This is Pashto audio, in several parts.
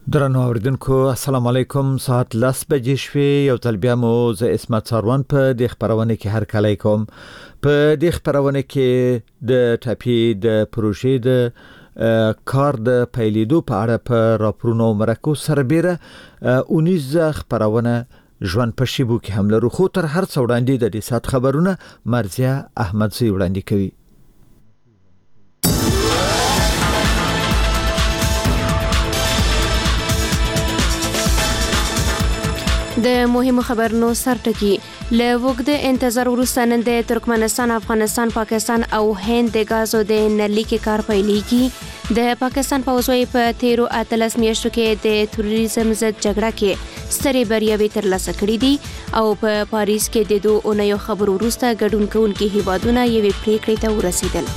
درنو اوریدونکو السلام علیکم. ساعت 10 بجې شوې. یو ځل بیا مو زه اسمت ساروان په دې خبرونه کې هر کله کوم. په دې خبرونه کې د ټاپي د پروژې د کار د پیلېدو په اړه په راپورونو مرکو سربېره 19 خبرونه ژوند په شیبو کې هم لرو. خو تر هر څو وړاندې د دې سات خبرونه مرزیه احمدزی وړاندې کوي. د مهمو خبرونو سرټکی له وګړو انتظار وروسته نن د ترکمنستان، افغانستان، پاکستان او هند د غازو د نلی کې کار پیلېږي. د پاکستان پوځوي په 13 میاشتو کې د تروریزم ضد جګړه کې سترې بریاوې ترلاسه کړې دي او په پاریس کې د 2 اونیو خبرو وروسته ګډون کوونکي هیوادونه یوې پریکړې ته ورسېدل.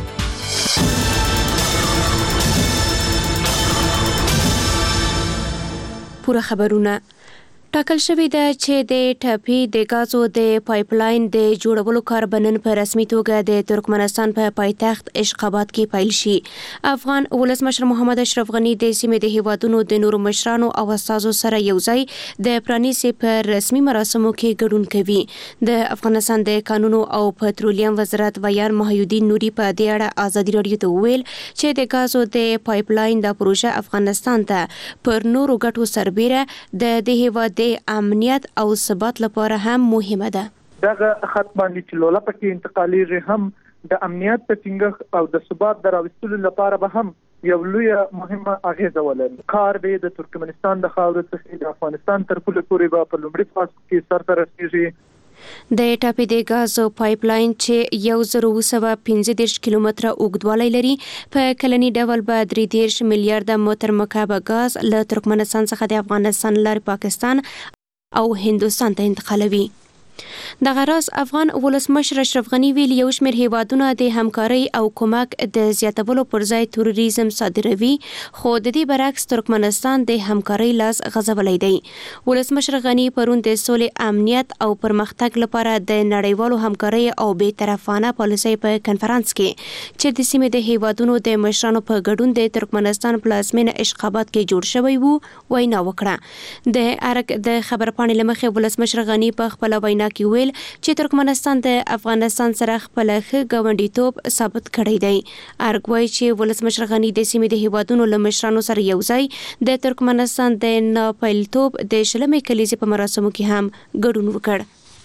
پوره خبرونه ټاکل شوې ده چې د ټاپي د غازو د پایپلاین د جوړولو کار بنن په رسمي توګه د ترکمنستان په پایتخت اشخابات کې پیل شي. افغان ولسمشر محمد اشرف غنی د سیمې د هیوادونو د نورو مشرانو او استادو سره یوځای د پرانیسي په رسمي مراسمو کې ګډون کوي. د افغانستان د قانونو او پټرولیم وزارت ویان محیودین نوري په دې اړه ازادي رادیو ته ویل چې د غازو د پایپلاین د پروژه افغانستان ته پر نورو ګټو سربېره د هیواد د امنیت او ثبات لپاره هم مهمه ده. دغه خط باندې چې لولا پکې انتقالي هم د امنیت په ټینګښت او د ثبات دراوستلو لپاره به هم یو لوی مهمه اغیزه ولري. کار د ترکمنستان د خاورې څخه د افغانستان تر پوله پورې به په لومړي فاز کې سرته رسیږي. د ټاپي د غازو پایپلاین چې 1915 کیلومتره اوږدوالی لري په کلنی ډول به 3 میلیارډ متر مکعب غاز له ترکمنستان څخه د افغانستان لارې پاکستان او هندوستان ته انتقالوي. د غراس افغان ولسمشر اشرف غنی ویل یو شمېر هیوادونه د همکاري او کومک د زیاتولو پر ځای تروریزم صادروي، خو د دې برعکس ترکمنستان د همکاري لاس غځولی دی. ولسمشر غنی پرون د سولې، امنیت او پرمختګ لپاره د نړیوالو همکاري او بې طرفانه پالیسۍ په کنفرانس کې چې د سیمې د هیوادونو د مشرانو په ګډون د ترکمنستان پلازمینه اشخابات کې جوړ شوی وو وینا وکړه. د ارګ د خبرپاڼې لمخې ولسمشر غنی په خپل وینا کې ویل چې ترکمنستان د افغانستان سره خپل ښه ګاونډیتوب ثابت کړی دی. ارګ وایي چې ولسمشر غنی د سیمې د هیوادونو له مشرانو سره یوځای د ترکمنستان د ناپیلتوب د 20مې کلیزې په مراسمو کې هم ګډون وکړ.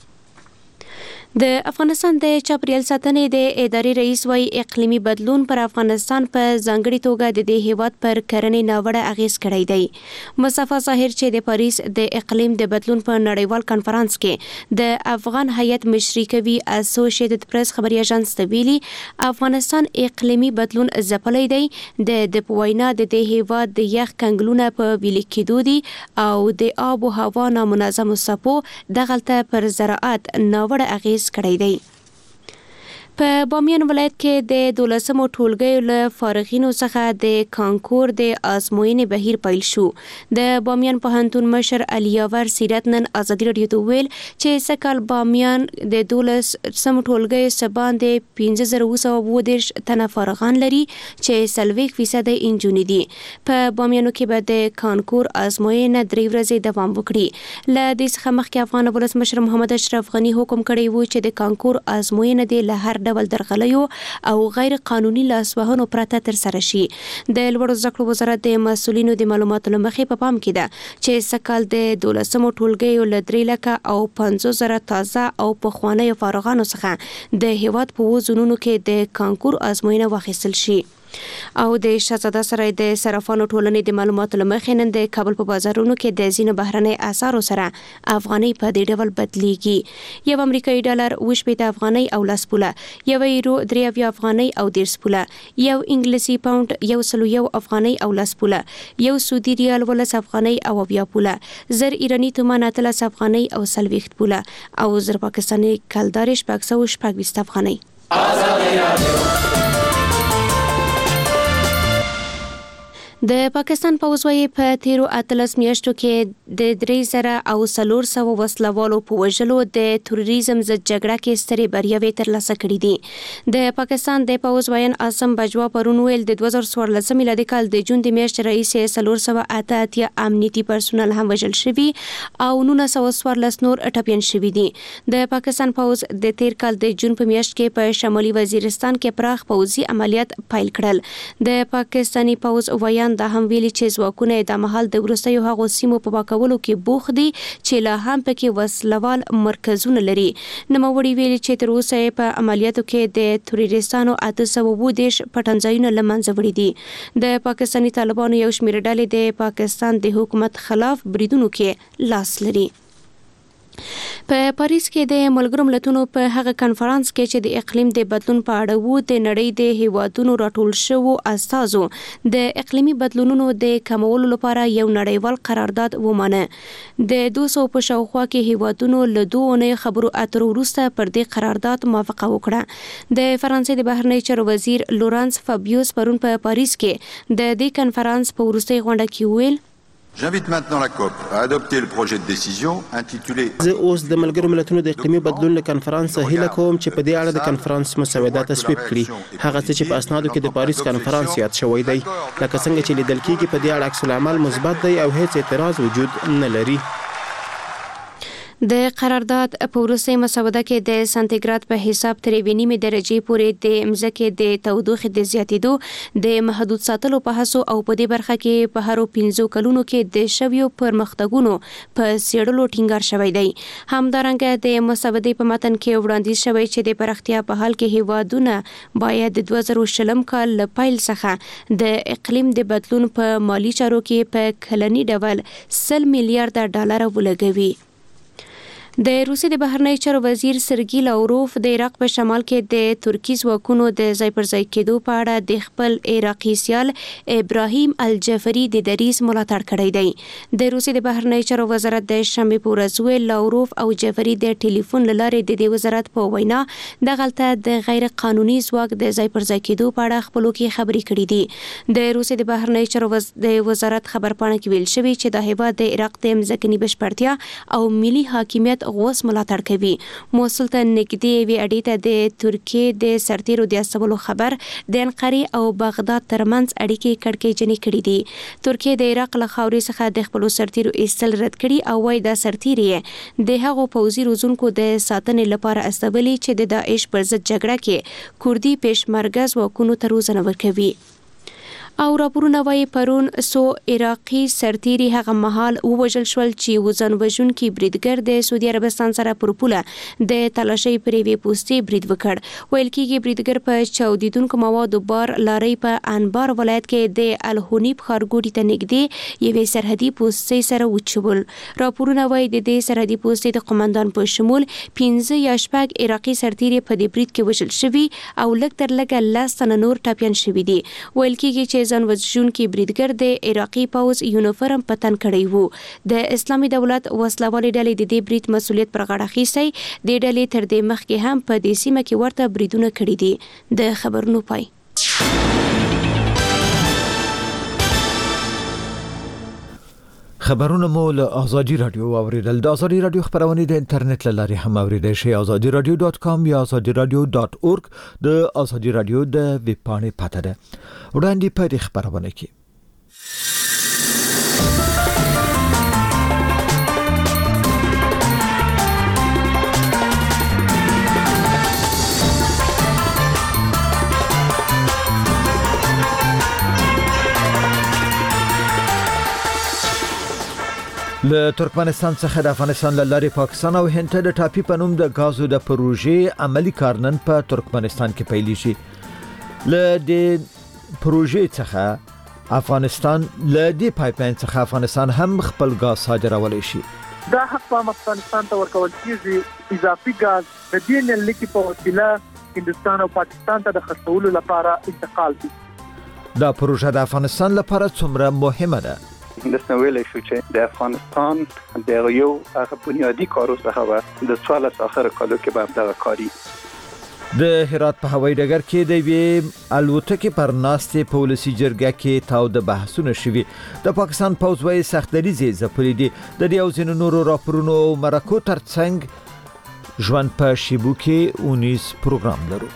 د افغانستان د چاپیریال ساتنې د ادارې رئیس وايي اقلیمي بدلون پر افغانستان په ځانګړي توګه د دې هیواد پر کرنې ناوړه اغیز کړی دی. مصطفی ظاهر چې د پاریس د اقلیم د بدلون په نړیوال کنفرانس کې د افغان هیئت مشري کوي اسوسییټډ پریس خبري اژانس ته ویلي افغانستان اقلیمي بدلون ځپلی دی. د پوینا د دې هیواد د یخ کنګلونه په ویلي کېدو دي او د آب او هوا نامنظم څپو دغلته پر زراعت ناوړه اغیز کړی دی. په بامیان ولایت کې د 12مو ټولګیو له فارغینو څخه د کانکور د ازموینې بهیر پیل شو. د بامیان پوهنتون مشر علیاور سیرت نن ازادي رادیو ته ویل چې سکهال بامیان د 12مو ټولګیو سباندې 15220 تنه فارغان لري چې 40% انجونې دي. په بامیانو کې به د کانکور ازموینه 3 ورځې دوام وکړي. له دې څخه مخکې افغان ولسمشر محمد اشرف غنی حکم کړی و چې د کانکور ازموینه د لهر ډول درغلیو او غیر قانوني لاسوهنو پرته تر سره شي. د لوړو زده کړو وزارت د مسؤلینو د معلوماتو له مخې په پام کې ده چې سکهال د 12مو ټولګیو له 3,50,000 تازه او پخوانیو فارغانو څخه د هیواد په 2 زونونو کې د کانکور ازموینه واخیستل شي. او د شهزاده سرای د صرافانو ټولنې د معلوماتو له مخې نن د کابل په بازارونو کې د ځینو بهرنۍ اسعارو سره افغانۍ په دې ډول بدلیږي. یو امریکایي ډالر 20 افغانۍ او 10 پوله، یو یورو 3 افغانۍ او 10 پوله، یو انګلیسي پاوند 101 افغانۍ او 10 پوله، یو سعودي ریال 10 افغانۍ او 20 پوله، زر ایرانی تومان 13 افغانۍ او 40 پوله او زر پاکستاني کلدار 620 افغانۍ. د پاکستان پوځ وايي په تیرو 18 میاشتو کې د 3,400 وسلوالو په وژلو د تروریزم ضد جګړه کې سترې بریاوې ترلاسه کړې دي. د پاکستان د پوځ وایي اعظم بجوا پرون ویل د 2014 میلادي کال د جون د میاشتې رئیس 488 امنیتي پرسونل هم وژل شوي او 914 نور ټپیان شوي دي. د پاکستان پوځ د تیر کال د جون په میاشت کې په شمالي وزیرستان کې پراخ پوځي عملیات پیل کړل. د پاکستاني پوځ وایي دا هم ویلي چې ځواکونه د مهال د وروستیو هغو سیمو په پاکولو کې بوخت دي چې لا هم پکې وسلوال مرکزونه لري. نوموړي ویلي چې تر اوسه په عملیاتو کې د تروریستانو 820 پټنځایونه له منځه وړي دي. د پاکستاني طالبانو یو شمېر ډلې د پاکستان د حکومت خلاف بریدونو کې لاس لري. په پاریس کې د ملګرو ملتونو په هغه کانفرنس کې چې د اقلیم د بدلون په اړه وو د نړۍ د هیوادونو راټول شوو استازو د اقلیمي بدلونونو د کمولو لپاره یو نړیوال قرارداد ومانه. د 200 په شاوخوا کې هیوادونو له 2 اونۍ خبرو اترو وروسته پر دې قرارداد موافقه وکړه. د فرانسې د بهرنی چارو وزیر لورانس فابیوس پرون په پاریس کې د دې کانفرنس په وروستۍ غونډه کې ویل J'invite maintenant la COP à adopter le projet de décision intitulé زه اوس د ملګرو ملتونو د اقلیمي بدلون له کانفرنس هیله کوم چې په دې اړه د کانفرنس مسوده تصویب کړي. هغه څه چې په اسنادو کې د پاریس کانفرنس یاد شوی دی لکه څنګه چې لیدل کېږي په دې اړه عکس العمل مثبت دی او هیڅ اعتراض وجود نه لري. د قرارداد په وروستۍ مسوده کې د سانتیګراد په حساب 3.5 درجې پورې د مځکې د تودوخې د زیاتېدو د محدود ساتلو په هڅو او په دې برخه کې په هرو 15 کلونو کې د شویو پرمختګونو په څېړلو ټینګار شوی دی. همدارنګه د مسودې په متن کې وړاندیز شوی چې د پراختیا په حال کې هیوادونه باید د 2020 کال له پیل څخه د اقلیم د بدلون په مالی چارو کې په کلني ډول 100 میلیارډ ډالر ولګوي. د روسیې د بهرنی چارو وزیر سرګی لاوروف د عراق په شمال کې د ترکی ځواکونو د ځای پر ځای کېدو په اړه د خپل عراقي سیال ابراهیم الجفري د دریځ ملاتړ کړی دی. د روسیې د بهرنی چارو وزارت د شنبې په ورځ ویل لاوروف او جفري د ټلیفون له لارې د دې وزارت په وینا دغلته د غیر قانوني ځواک د ځای پر ځای کېدو په اړه خپلو کې خبرې کړې دي. د روسیې د بهرنی چارو د وزارت خبرپاڼه کې ویل شوی چې د هیواد د عراق د ځمکني بشپړتیا او ملي حاکمیت غوث ملاتړ کوي. موصل ته نږدې وی اډې ته د ترکیې د سرتیرو د استولو خبر د انقرې او بغداد ترمنځ اړیکې کړکېچنې کړې دي. ترکیې د عراق له خاورې څخه د خپلو سرتیرو ایستل رد کړي او وايي دا سرتیري د هغو پوځي روزونکو د ساتنې لپاره استولي چې د داعش پر ضد جګړه کې کوردي پېشمرګه ځواکونو ته روزنه ورکوي. او راپورونه وايي پرون سو عراقي سرتیري هغه مهال ووژل شول چې وزن وژونکي بریدګر د سعودي عربستان سره پر پوله د تلاشۍ پر یوې پوستې برید وکړ. ویل کېږي بریدګر په چاودیدونکو موادو بار لارۍ په انبار ولایت کې د الهونیب ښارګوټي ته نږدې یوې سرحدي پوستې سره وچول. راپورونه وايي د دې سرحدي پوستې د قومندان په شمول 15 یا 6 عراقي سرتیري په دې برید کې وژل شوي او لږ تر لږه 10 تنه نور ټپیان شوي دي. ویل کېږي چې ځان وژونکي بریدګر د عراقي پوځ یونیفورم په تن کړی وو. د اسلامي دولت وسلوالې ډلې د دې برید مسؤلیت پر غاړه اخیستی. د ډلې تر دې مخکې هم په دې سیمه کې ورته بریدونه کړي دي. د خبرونو پای. خبرونه مو له آزادی رادیو اوریدل. د آزادی رادیو خبرونه د انټرنیټ له لارې هم اوریدل شي. azadiradio.com یا azadiradio.org د آزادی رادیو د ویب پاڼې پته ده. وړاندې په دې خبرونه کې له ترکمنستان څخه د افغانستان له لارې پاکستان او هند ته د ټاپي په نوم د غازو د پروژې عملی کار نن په ترکمنستان کې پیل شي. له دې پروژې څخه افغانستان له دې پایپلاین څخه افغانستان هم خپل غاز صادرولای شي. دا حق په افغانستان ته ورکول کیږي. اضافي غاز د دې نلکې په وسیله هندستان او پاکستان ته د خرڅولو لپاره انتقال دي. دا پروژه د افغانستان لپاره څومره مهمه ده؟ دسنه ویلې شو چې د افغانستان د یو هغه بنیادی کارو څخه و د 14 اخر کالو کې به دغه کاری د هرات په هوایي ډګر کې د یوې الوتکې پر ناستې په ولسي جرګه کې تاوده بحثونه شوي. د پاکستان پوځ وايي سختدریځې ځپلي دي. د دې او ځینو نورو راپورونو او مرکو ترڅنګ ژوند په شیبو کې 19 پروګرام لرو.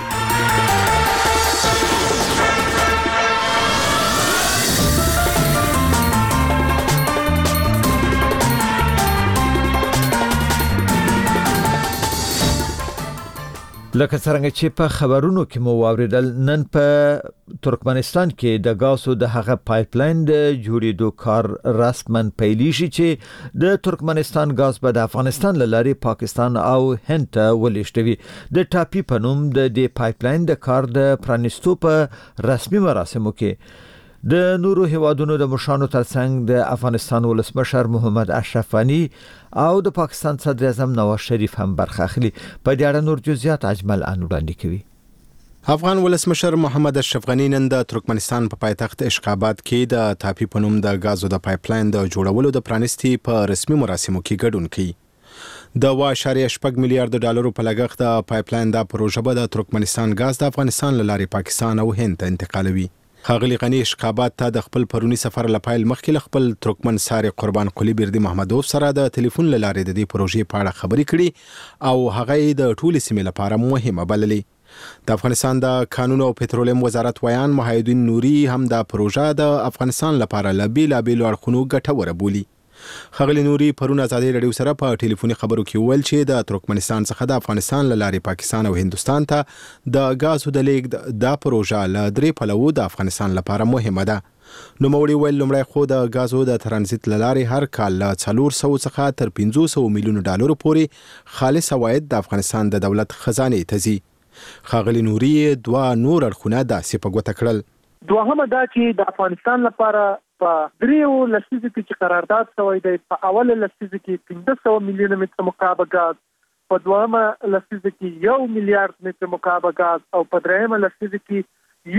لکه څنګه چې په خبرونو کې مو واوریدل، نن په ترکمنستان کې د غازو د هغه پایپلاین د جوړېدو کار رسمن پیلی شي چې د ترکمنستان غاز به د افغانستان له لارې پاکستان او هند ته ولېږدوي. د ټاپي په نوم د دې پایپلاین د کار د پرانیستو په رسمي مراسمو کې د نورو هیوادونو د مشرانو ترڅنګ د افغانستان ولسمشر محمد اشرف غنی او د پاکستان صدر اعظم نواز شریف هم برخه اخلي. په دې اړه نور جزئیات اجمل وړاندې کوي. افغان ولسمشر محمد اشرف غنی نن د ترکمنستان په پایتخت اشخاباد کې د ټاپي په نوم د غازو د پایپلاین د جوړولو د پرانیستي په رسمي مراسمو کې ګډون کوي. د 1.8 میلیارډ ډالرو په لګښت د پایپلاین د پروژه به د ترکمنستان غاز د افغانستان له لارې پاکستان او هند ته انتقالوي. ښاغلي غنی اشخابات ته د خپل پرونی سفر لپاره مخکې خپل ترکمن ساري قربان قلی بردي محمدوف سره د ټلیفون لارې د دې پروژې په اړه خبرې کړي او هغه د ټولې سیمې لپاره مهمه بللې. د افغانستان د قانون او پټرولیم وزارت ویان محیدین نوري هم د پروژه د افغانستان لپاره لابیل اړخونو ګټوره بولي. ښاغلي نوري پرون ازادي رادیو سره په ټلیفوني خبرو کې ویل چې د ترکمنستان څخه د افغانستان له لارې پاکستان او هندستان ته د غازو د لیږد د پروژه له درې پلوو د افغانستان لپاره مهمه ده. نو موري ویل لمړی خو د غازو د ترانزیت له لارې هر کال له 400 څخه تر 500 میلیون ډالر پورې خالص عواید د افغانستان د دولت خزانه ته ځي. ښاغلي نوري دوه نور اړخونه داسې په ګوته کړل. دوهمه دا چې د افغانستان لپاره په دریو لسیزو کې چې قرارداد شوی دی، په اوله لسیزه کې 500 میلیون متر مکعب غاز، په دویمه لسیزه کې 1 میلیارډ متر مکعب غاز او په دریمه لسیزه کې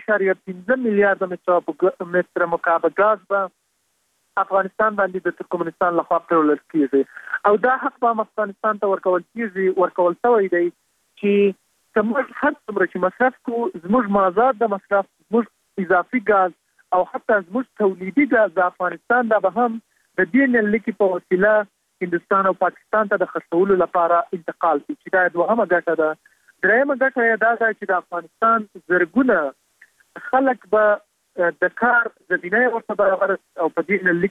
1.5 میلیارډ متر مکعب غاز به افغانستان باندې د ترکمنستان لخوا پلورل کیږي او دا حق به افغانستان ته ورکول شوی دی چې کومه هر څومره چې مصرف کو زموږ مازاد د مصرف زموږ اضافي غاز او حتی زموږ تولیدي غاز د افغانستان د به هم د دې نلکې په وسیله هندستان او پاکستان ته د خرڅولو لپاره انتقال شي چې دا دوهمه ګټه ده. درېمه ګټه یې دا ده چې د افغانستان زرګونه خلک به د کار زمینه ورته برابر او په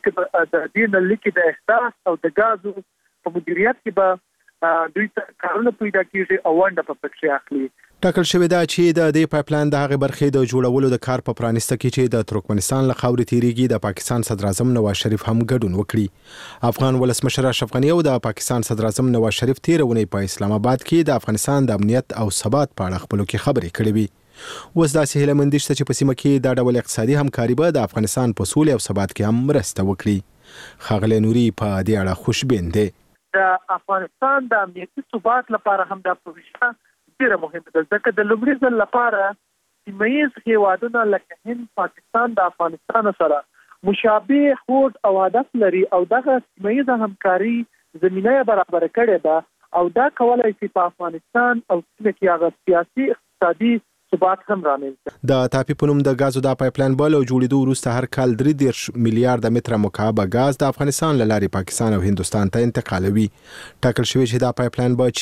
دې نلکې د احساس او د غازو په مدیریت کې به دوی کارونه پیدا کیږي او ونده په پکې اخلي. ټاکل شوې ده چې د دې پایپلاین د هغه برخې د جوړولو د کار په پرانیسته کې چې د ترکمنستان له خاورې تیریږي د پاکستان صدر اعظم نواز شریف هم ګډون وکړي. افغان ولسمشر اشرف غنی او د پاکستان صدر اعظم نواز شریف تیرونی په اسلام آباد کې د افغانستان د امنیت او ثبات په اړه خپلو کې خبرې کړې وي. اوس داسې هیله مند شته چې په سیمه کې د ډول اقتصادي همکاري به د افغانستان په سولې او ثبات کې هم مرسته وکړي. ښاغلی نوري په دې اړه خوشبین دی. د افغانستان د امنیتي ثبات لپاره هم دا پروژه ډیره مهمه ده ځکه د لومړي ځل لپاره سیمه‌ییز هیوادونه لکه هند، پاکستان د افغانستان سره مشابه هوډ او هدف لري او دغه سیمه‌ییزه همکاري زمینه برابر کړې ده او دا کولای شي په افغانستان او سیمه کې هغه سیاسي اقتصادي ثبات هم رامنځته. د ټاپي په نوم د غازو د پایپلاین بل او جوړېدو وروسته هر کال 3 میلیارډ متر مکعب غاز د افغانستان له لارې پاکستان او هندستان ته انتقالوي. ټاکل شوی چې دا پایپلاین به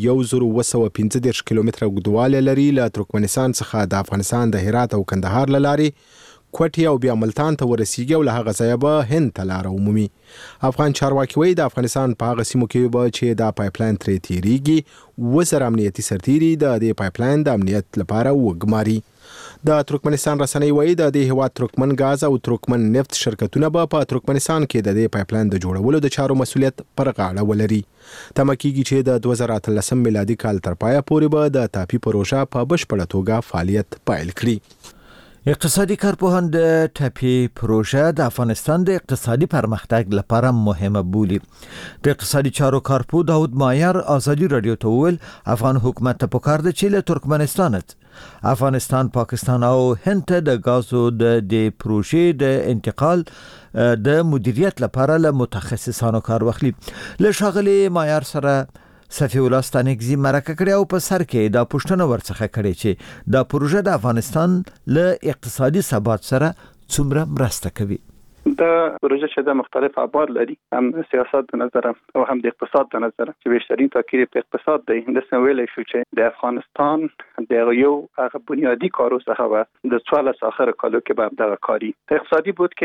چې 1215 کیلومتره اوږدوالی لري له ترکمنستان څخه د افغانستان د هرات او کندهار له لارې کوټي او بیا ملتان ته ورسیږي او له هغه ځایه به هند ته لار عمومي. افغان چارواکي وایي د افغانستان په هغه سیمو کې به چې دا پایپلاین ترې تیریږي 10 امنیتي سرتیري د دې پایپلاین د امنیت لپاره وګماري. د ترکمنستان رسنۍ وایي د دې هیواد ترکمن غاز او ترکمن نفت شرکتونه به په ترکمنستان کې د دې پایپلاین د جوړولو د چارو مسولیت پر غاړه ولري. تمه کېږي چې د 2013 میلادي کال تر پایه پورې به د ټاپي پروژه په بشپړه توګه فعالیت پیل کړي. اقتصادي کارپوهان د ټاپي پروژه د افغانستان د اقتصادي پرمختګ لپاره مهمه بولي. د اقتصادي چارو کارپو داود مایر ازادي رادیو ته ویل افغان حکومت ته پکار ده چې له ترکمنستان افغانستان، پاکستان او هند ته د غازو د پروژې د انتقال د مدیریت لپاره له متخصصانو کار واخلي. له ښاغلي مایر سره صفی الله ستانکزی مرکه کړی او په سر کې دا پوښتنه ورڅخه کړې چې دا پروژه د افغانستان له اقتصادي ثبات سره څومره مرسته کوي. دا پروژه چې د مختلف ابعاد لري، هم سیاست د نظر او هم د اقتصاد د نظر، چې بیشترین تاکید په اقتصاد دی. د سویل شو چې د افغانستان د یو هغه بنیادی کارو څخه و د 14 اخر کالو کې به دغه کاری اقتصادي بود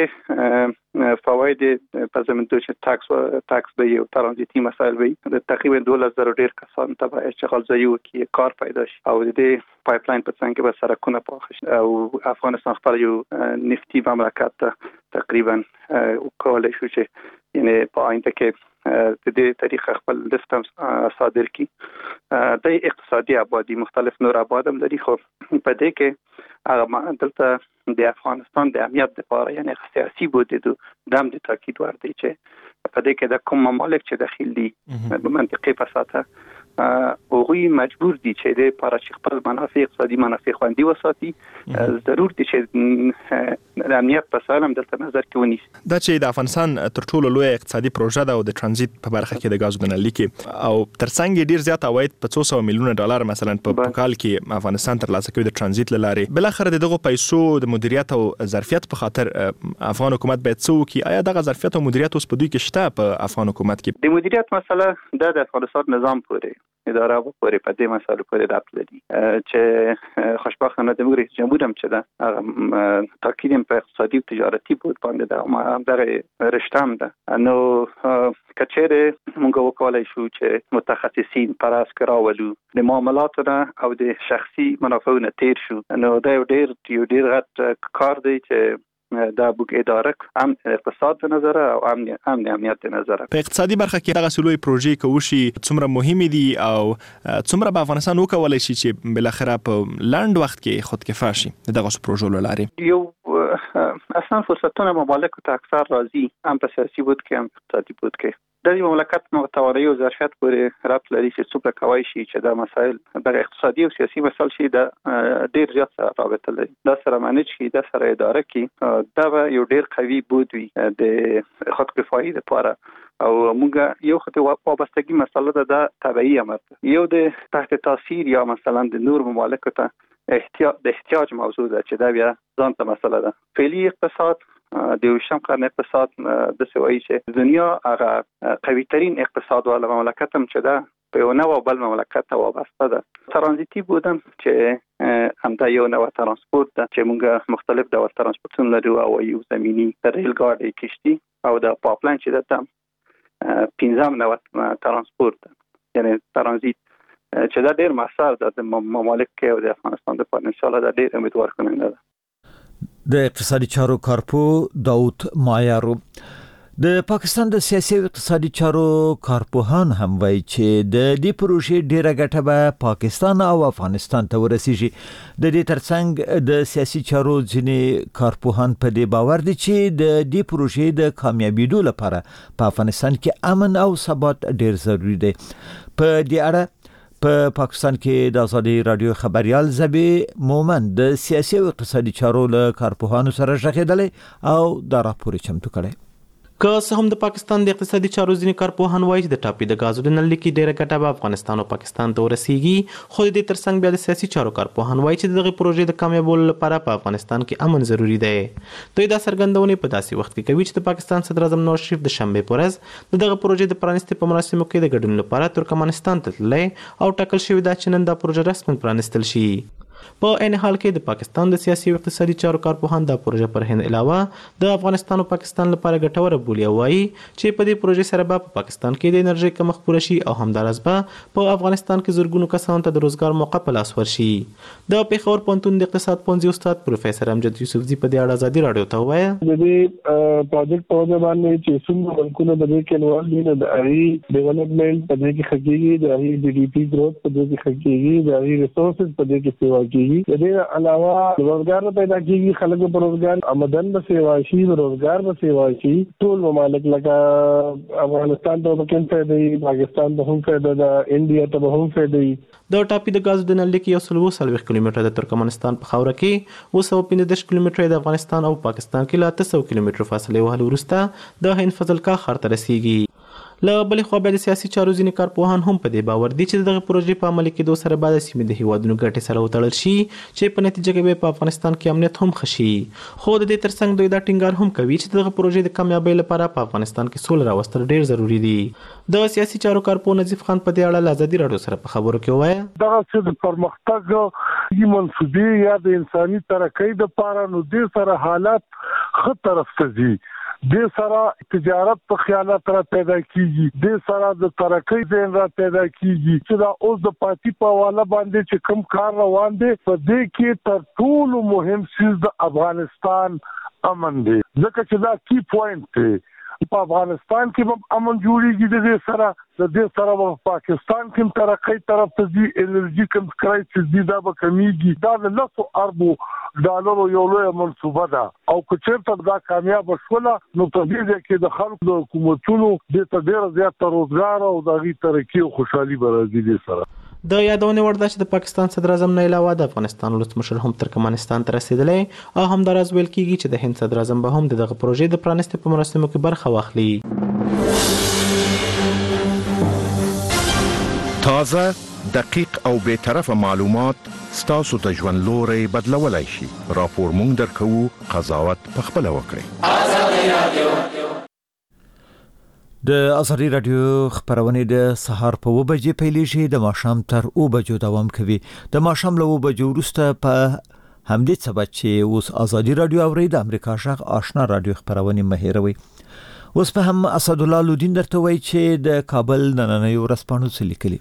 کې فواید په زمینه چې تاکس به یو ترانزیتي مسائل وي، د تقریبا 2000 ډیر کسان ته به اشتغال ځای وکړي، کار پیدا شي او د پایپلاین په څنګه به سرکونه پاخه شي او افغانستان خپل یو نفتی مملکت تقریبا کولای شو چې یعنی په آینده کې د دې طریقه خپل لفتم صادر کی. د اقتصادي آبادی مختلف نور آباد هم لري، خو په دې کې هغه دلته د افغانستان د امنیت لپاره یعنی سیاسي بود د تاکید ور دي چې په دې کې د کوم ممالک چې داخل دي په منطقې په ساته اوغوی مجبور دي چې د لپاره چې خپل منافع اقتصادي منافع خوندي وساتي، ضرور دي چې د امنیت په سالم دلته نظر کې ونیسي. دا چې د افغانستان تر ټولو لوی اقتصادي پروژه ده او د ترانزیت په برخه کې د غازو د نل کې او ترڅنګ ډیر زیات عواید په 200 میلیونه ډالر مثلا په کال کې افغانستان ترلاسه کوي د ترانزیت لاره. بل اخر دغه پیسو د مدیریت او ظرفیت په خاطر افغان حکومت باید څه وکړي؟ آیا دغه ظرفیت او مدیریت اوس په دوی کې شته په افغان حکومت کې؟ د مدیریت مسله د افغانستان نظام پورې اداره پورې په دې مسله پورې رابط لري چې خوشبختانه د موږ رئیس جمهور هم چې دا تاکید په اقتصادي او تجارتي بود باندې دا هم دغه رشته هم ده. نو کچېره موږ وکولای شو چې متخصصین پر اساس راولو د معاملاتو او د شخصي منافعونو تیر شو. نو دا یو ډیر غټ کار دی چې دا بوک اداره هم اقتصاد د نظر او امنیت د نظر. په اقتصادي برخه کې دغه سلوي پروژې کوشي څومره مهمه دي او څومره به افغانستان وکولای شي چې بل اخره په لاند وخت کې خودکفا شي دغه پروژو لاره؟ یو اصلا فرصتونه ممالک ته اکثر راځي، هم په سیاسي بود کې هم اقتصادي بود کې. د دې مملکت محتوایی او ظرفیت پورې رابط لري چې څوک کوي شي چې دا مسایل د اقتصادي او سیاسي مسایل شي د ډیر زیات سره رابطه لري. دا سره مانج شي، دا سره اداره کی دا یو ډیر قوي بود وي د خودکفایي لپاره او موږ یو خطه وابستګي مسله ده د تبعی امر یو د تحت تاثیر یا مثلا د نور ممالک ته احتیاج موضوع ده چې دا بیا ځان ته مسله ده. فعلی اقتصاد د وشم قرن اقتصاد د سوي چې دنیا هغه قوي ترين اقتصاد والا مملکت هم چې ده په یو نوو بل مملکت ته وابسته ده. ترانزیتي بودن چې همدا یو نوو ترانسپورت ده چې موږ مختلف ډول ترانسپورتونه لرو او یو زمینی ریل ګاډي کشتي او د پایپلاین چې ده 15 نوو ترانسپورت ده. یعنی ترانزیت چې دا ډیر موثر ده د ممالک کې او د افغانستان د په ان شاء الله دا ډیر امیدوار کننده ده. د اقتصادي چارو کارپو داود مایارو د پاکستان د سیاسي او اقتصادي چارو کارپوهان هم وایي چې د دې پروژې ډیره ګټه به پاکستان او افغانستان ته ورسیږي. د دې ترڅنګ د سیاسي چارو ځینې کارپوهان په دې باور دي چې د دې پروژې د کامیابیدو لپاره په افغانستان کې امن او ثبات ډیر ضروری دی. په دې اړه په پاکستان کې د آزادي رادیو خبريال زبي مومن د سیاسي او اقتصادي چارو له کارپوهانو سره ژغېدلې او دا راپور چمتو کړی. که څه هم د پاکستان د اقتصادي چارو ځینې کارپوهان وایي چې د ټاپي د غازو د نل کې ډیره ګټه به افغانستان او پاکستان ته ورسیږي، خو د دې ترڅنګ بیا د سیاسي چارو کارپوهان وایي چې دغه پروژې د کامیابولو لپاره په افغانستان کې امن ضروری دی. دوی دا څرګندونه په داسې وخت کې کوي چې د پاکستان صدر اعظم نواز شریف د شنبه په ورځ دغه پروژې د پرانستې په مراسمو کې د ګډون لپاره ترکمنستان ته تللی او ټاکل شوی دا چې نن دا پروژه رسماً پرانستل شي. په عین حال کې د پاکستان د سیاسي او اقتصادي چارو کارپوهان دا پروژه پر هند علاوه د افغانستان او پاکستان لپاره ګټوره بولي او وایي چې په دې پروژې سره به په پاکستان کې د انرژي کمښت پوره شي او همدارس به په افغانستان کې زرګونو کسانو ته د روزګار موقع په لاس ورشي. د پیښور پوهنتون د اقتصاد پوهنځي استاد پروفیسور امجد یوسفزي په دې اړه ازادي رادیو ته وایي د دې پروژې په اړه باندې چې څومره ملکونه د دې کې انوالو دي د ای ډیولپمنٹ په دې کې خګيږي، د ای ډي ډي پی گروث په دې کې خګيږي، د ای ریسورسز په دې کې سیوا کیږي. د دې علاوه روزګار پیدا کیږي، خلک په روزګار آمدن به سیوا شي، روزګار به سیوا شي. ټول ممالک لکه افغانستان ته به کوم فائدې، پاکستان ته هم فائدې ده، انډیا ته به هم فائدې. د ټاپي د غازو د نل کې یو 140 کیلومتره د ترکمنستان په خاوره کې 215 کیلومتره د افغانستان او پاکستان کې له 800 کیلومتره فاصله وهلو وروسته د هند فضل کا خار ته رسیږي. له بل خو به د سیاسي چارو ځینې کارپوهان هم په دې باور دي چې دغه پروژې په عملي کېدو سره به د سیمې د هیوادونو ګټې سره وتړل شي چې په نتیجه کې به په افغانستان کې امنیت هم ښه شي. خو د دې ترڅنګ دوی دا ټینګار هم کوي چې دغه پروژې د کامیابۍ لپاره په افغانستان کې سوله راوستل ډیر ضروری دي. د سیاسي چارو کارپوه نظیف خان په دې اړه له ازادي راډیو سره په خبرو کې وایي دغه څه د پرمختګ یي منسوبې یا د انساني ترقۍ د لپاره نو د سره حالات خه طرف ته دي. د سره تجارت په خیالات را پیدا کیږي، د سره د ترقۍ ځین را پیدا کیږي چې دا اوس د پارټي په حواله باندې چې کوم کار روان دی په دې کې تر ټولو مهم څه د افغانستان امن دی، ځکه چې دا کی پوینټ دی. په افغانستان کې هم امن جوړیږي د دې سره په پاکستان کې ترقۍ طرف ته دي، انرژي کوم کرایسس دي دا به کمیږي. دا د لسو اربو ډالرو یو لوی منصوبه ده او که چېرته دا کامیاب شوله نو په دې کې د خلکو د حکومتونو د ډېر زیات روزګار او د غي ترقی او خوشحالي برازي دي سره. د یادونه ورده چې د پاکستان صدر اعظم نه علاوه د افغانستان ولسمشر هم ترکمنستان ته رسیدلی او همداراز ویل کیږي چې د هند صدر اعظم به هم دغه پروژې د پرانستې په مراسمو کې برخه واخلي. تازه، دقیق او بے طرفه معلومات ستاسو د ژوند لوري بدلولای شي. راپور مونږ درکو، قضاوت پخپله وکړئ. آزادي رادیو د ازادي رادیو خبرونه د سهار په 9 بجې پیلېږي، د ماښام تر 9 بجو دوام کوي. د ماښام له 9 بجو وروسته په همدې سبب چې اوس ازادي رادیو اوري د امریکا شغ آشنا رادیو خبرونه مهیروي. اوس په هم اسد الله لودین درته وایي چې د کابل نننۍ ورځپاڼو څه لیکلي.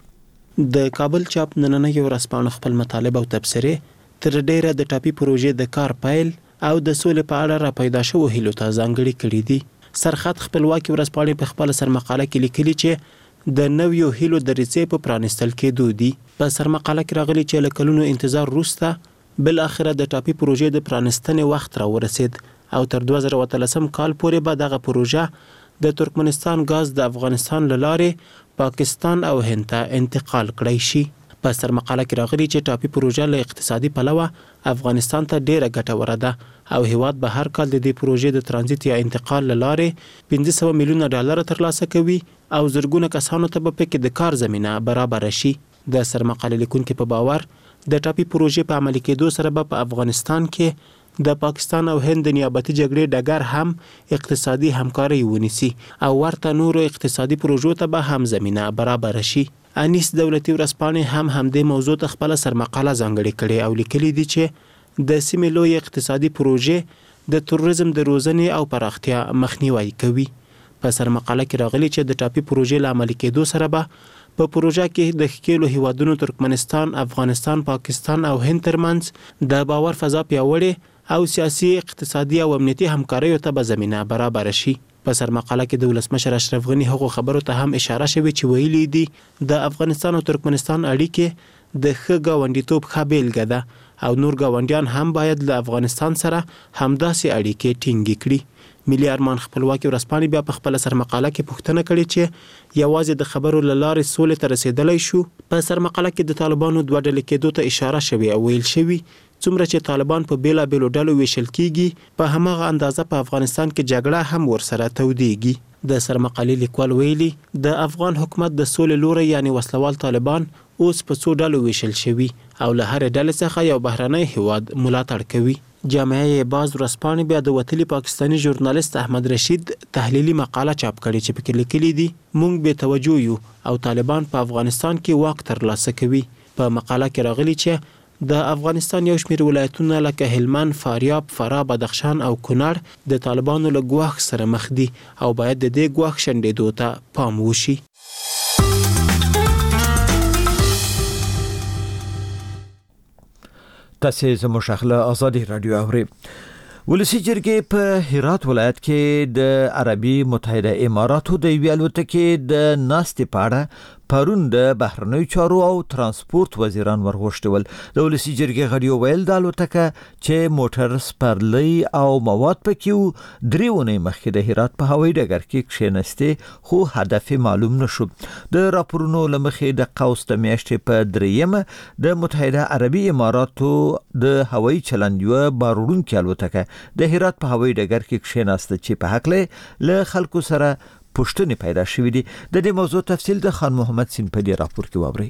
د کابل چاپ نننۍ ورځپاڼو خپل مطالب او تبصرې تر ډیره د ټاپي پروژې د کار پیل او د سولې په اړه را پیدا شوو هیلو ته ځانګړي کړي دي. سرخط خپلواکي ورځپاڼې په خپل سرمقاله کې لیکلي چې د نویو هیلو د ریڅې په پرانستل کې دودي. په سرمقاله کې راغلي چې له کلونو انتظار وروسته بل اخره د ټاپي پروژې د پرانستنې وخت را ورسید او تر 2013 کال پورې به دغه پروژه د ترکمنستان غاز د افغانستان له لارې پاکستان او هند ته انتقال کړی شي. په سرمقاله کې راغلي چې ټاپي پروژه له اقتصادي پلوه افغانستان ته ډیره ګټوره ده او هیواد به هر کال د دې پروژې د ترانزیت یا انتقال لارې 500 میلیونه ډالر ترلاسه کوي او زرګونه کسانو ته به پکې د کار زمينه برابر شي. د سرمقاله لیکونکو په باور د ټاپي پروژې په عملي کېدو سره به په افغانستان کې د پاکستان او هند د نیابتي جګړې ډګر هم اقتصادي همکاري ونیسي او ورته نورو اقتصادي پروژو ته به هم زمينه برابر شي. انیس دولتي ورځپاڼې هم همدې موضوع ته خپل سرمقاله ځانګړې کړې او لیکلي دي چې د سیمې لوی اقتصادي پروژې د توریزم د روزنې او پراختیا مخنیوي کوي. په سرمقاله کې راغلي چې د ټاپي پروژې له عملي کېدو سره به په پروژه کې د ښکېلو هیوادونو ترکمنستان، افغانستان، پاکستان او هند ترمنځ د باور فضا پیاوړې او سیاسي، اقتصادي او امنیتي همکاریو ته به زمينه برابر شي. په سرمقاله کې د ولسمشر اشرف غنی هغو خبرو ته هم اشاره شوې چې ویلي دي د افغانستان او ترکمنستان اړیکې د ښه ګاونډیتوب ښه بیلګه ده او نور ګاونډیان هم باید له افغانستان سره همداسې اړیکې ټینګې کړي. ملي ارمان خپلواکي ورځپاڼې بیا په خپل سرمقاله کې پوښتنه کړې چې یوازې د خبرو له لارې سولې ته رسیدلی شو. په سرمقاله کې د طالبانو دوه ډلې کېدو ته اشاره شوې او ویل شوي څومره چې طالبان په بیلابیلو ډلو ویشل کیږي په هماغه اندازه په افغانستان کې جګړه هم ورسره تودېږي. د سرمقالې لیکوال ویلي د افغان حکومت د سولې لوري یعنی وسلوال طالبان اوس په څو ډلو ویشل شوي او له هر ډلې څخه یو بهرنی هیواد ملاتړ کوي. جامعه باز ورځپاڼې بیا د وتلي پاکستانی ژورنالیست احمد رشید تحلیلي مقاله چاپ کړې چې پکې لیکلي دي مونږ بې توجه یو او طالبان په افغانستان کې واک ترلاسه کوي. په مقاله کې راغلي چې د افغانستان یو شمېر ولایتونه لکه هلمند، فاریاب، فراه، بدخشان او کونړ د طالبانو له ګواښ سره مخ دي او باید د دې ګواښ شنډېدو ته پام وشي. تاسو زموږ خپل ازادي رادیو اورئ. ولسی جرګې په هرات ولایت کې د عربي متحده اماراتو د یوې الوتکې د ناستې په اړه پرون د بهرنیو چارو او ترانسپورت وزیران ورغوښتل. د ولسی جرګې غړي ویل د الوتکه چې موټر سپرلی او مواد پکې دریونه مخکې د هرات په هوایي ډګر کې کښینسته خو هدف معلوم نشو. د راپورونو لمخې د قوس د میاشتې په 3 د متحده عربي اماراتو د هوایي چلند یو باروړونکو الوتکه د هرات په هوایي ډګر کې کښیناسته چې په حق له خلکو سره پوښتنې پیدا شوې دي. د دې موضوع تفصیل د خان محمد سین په دې راپور کې واورئ.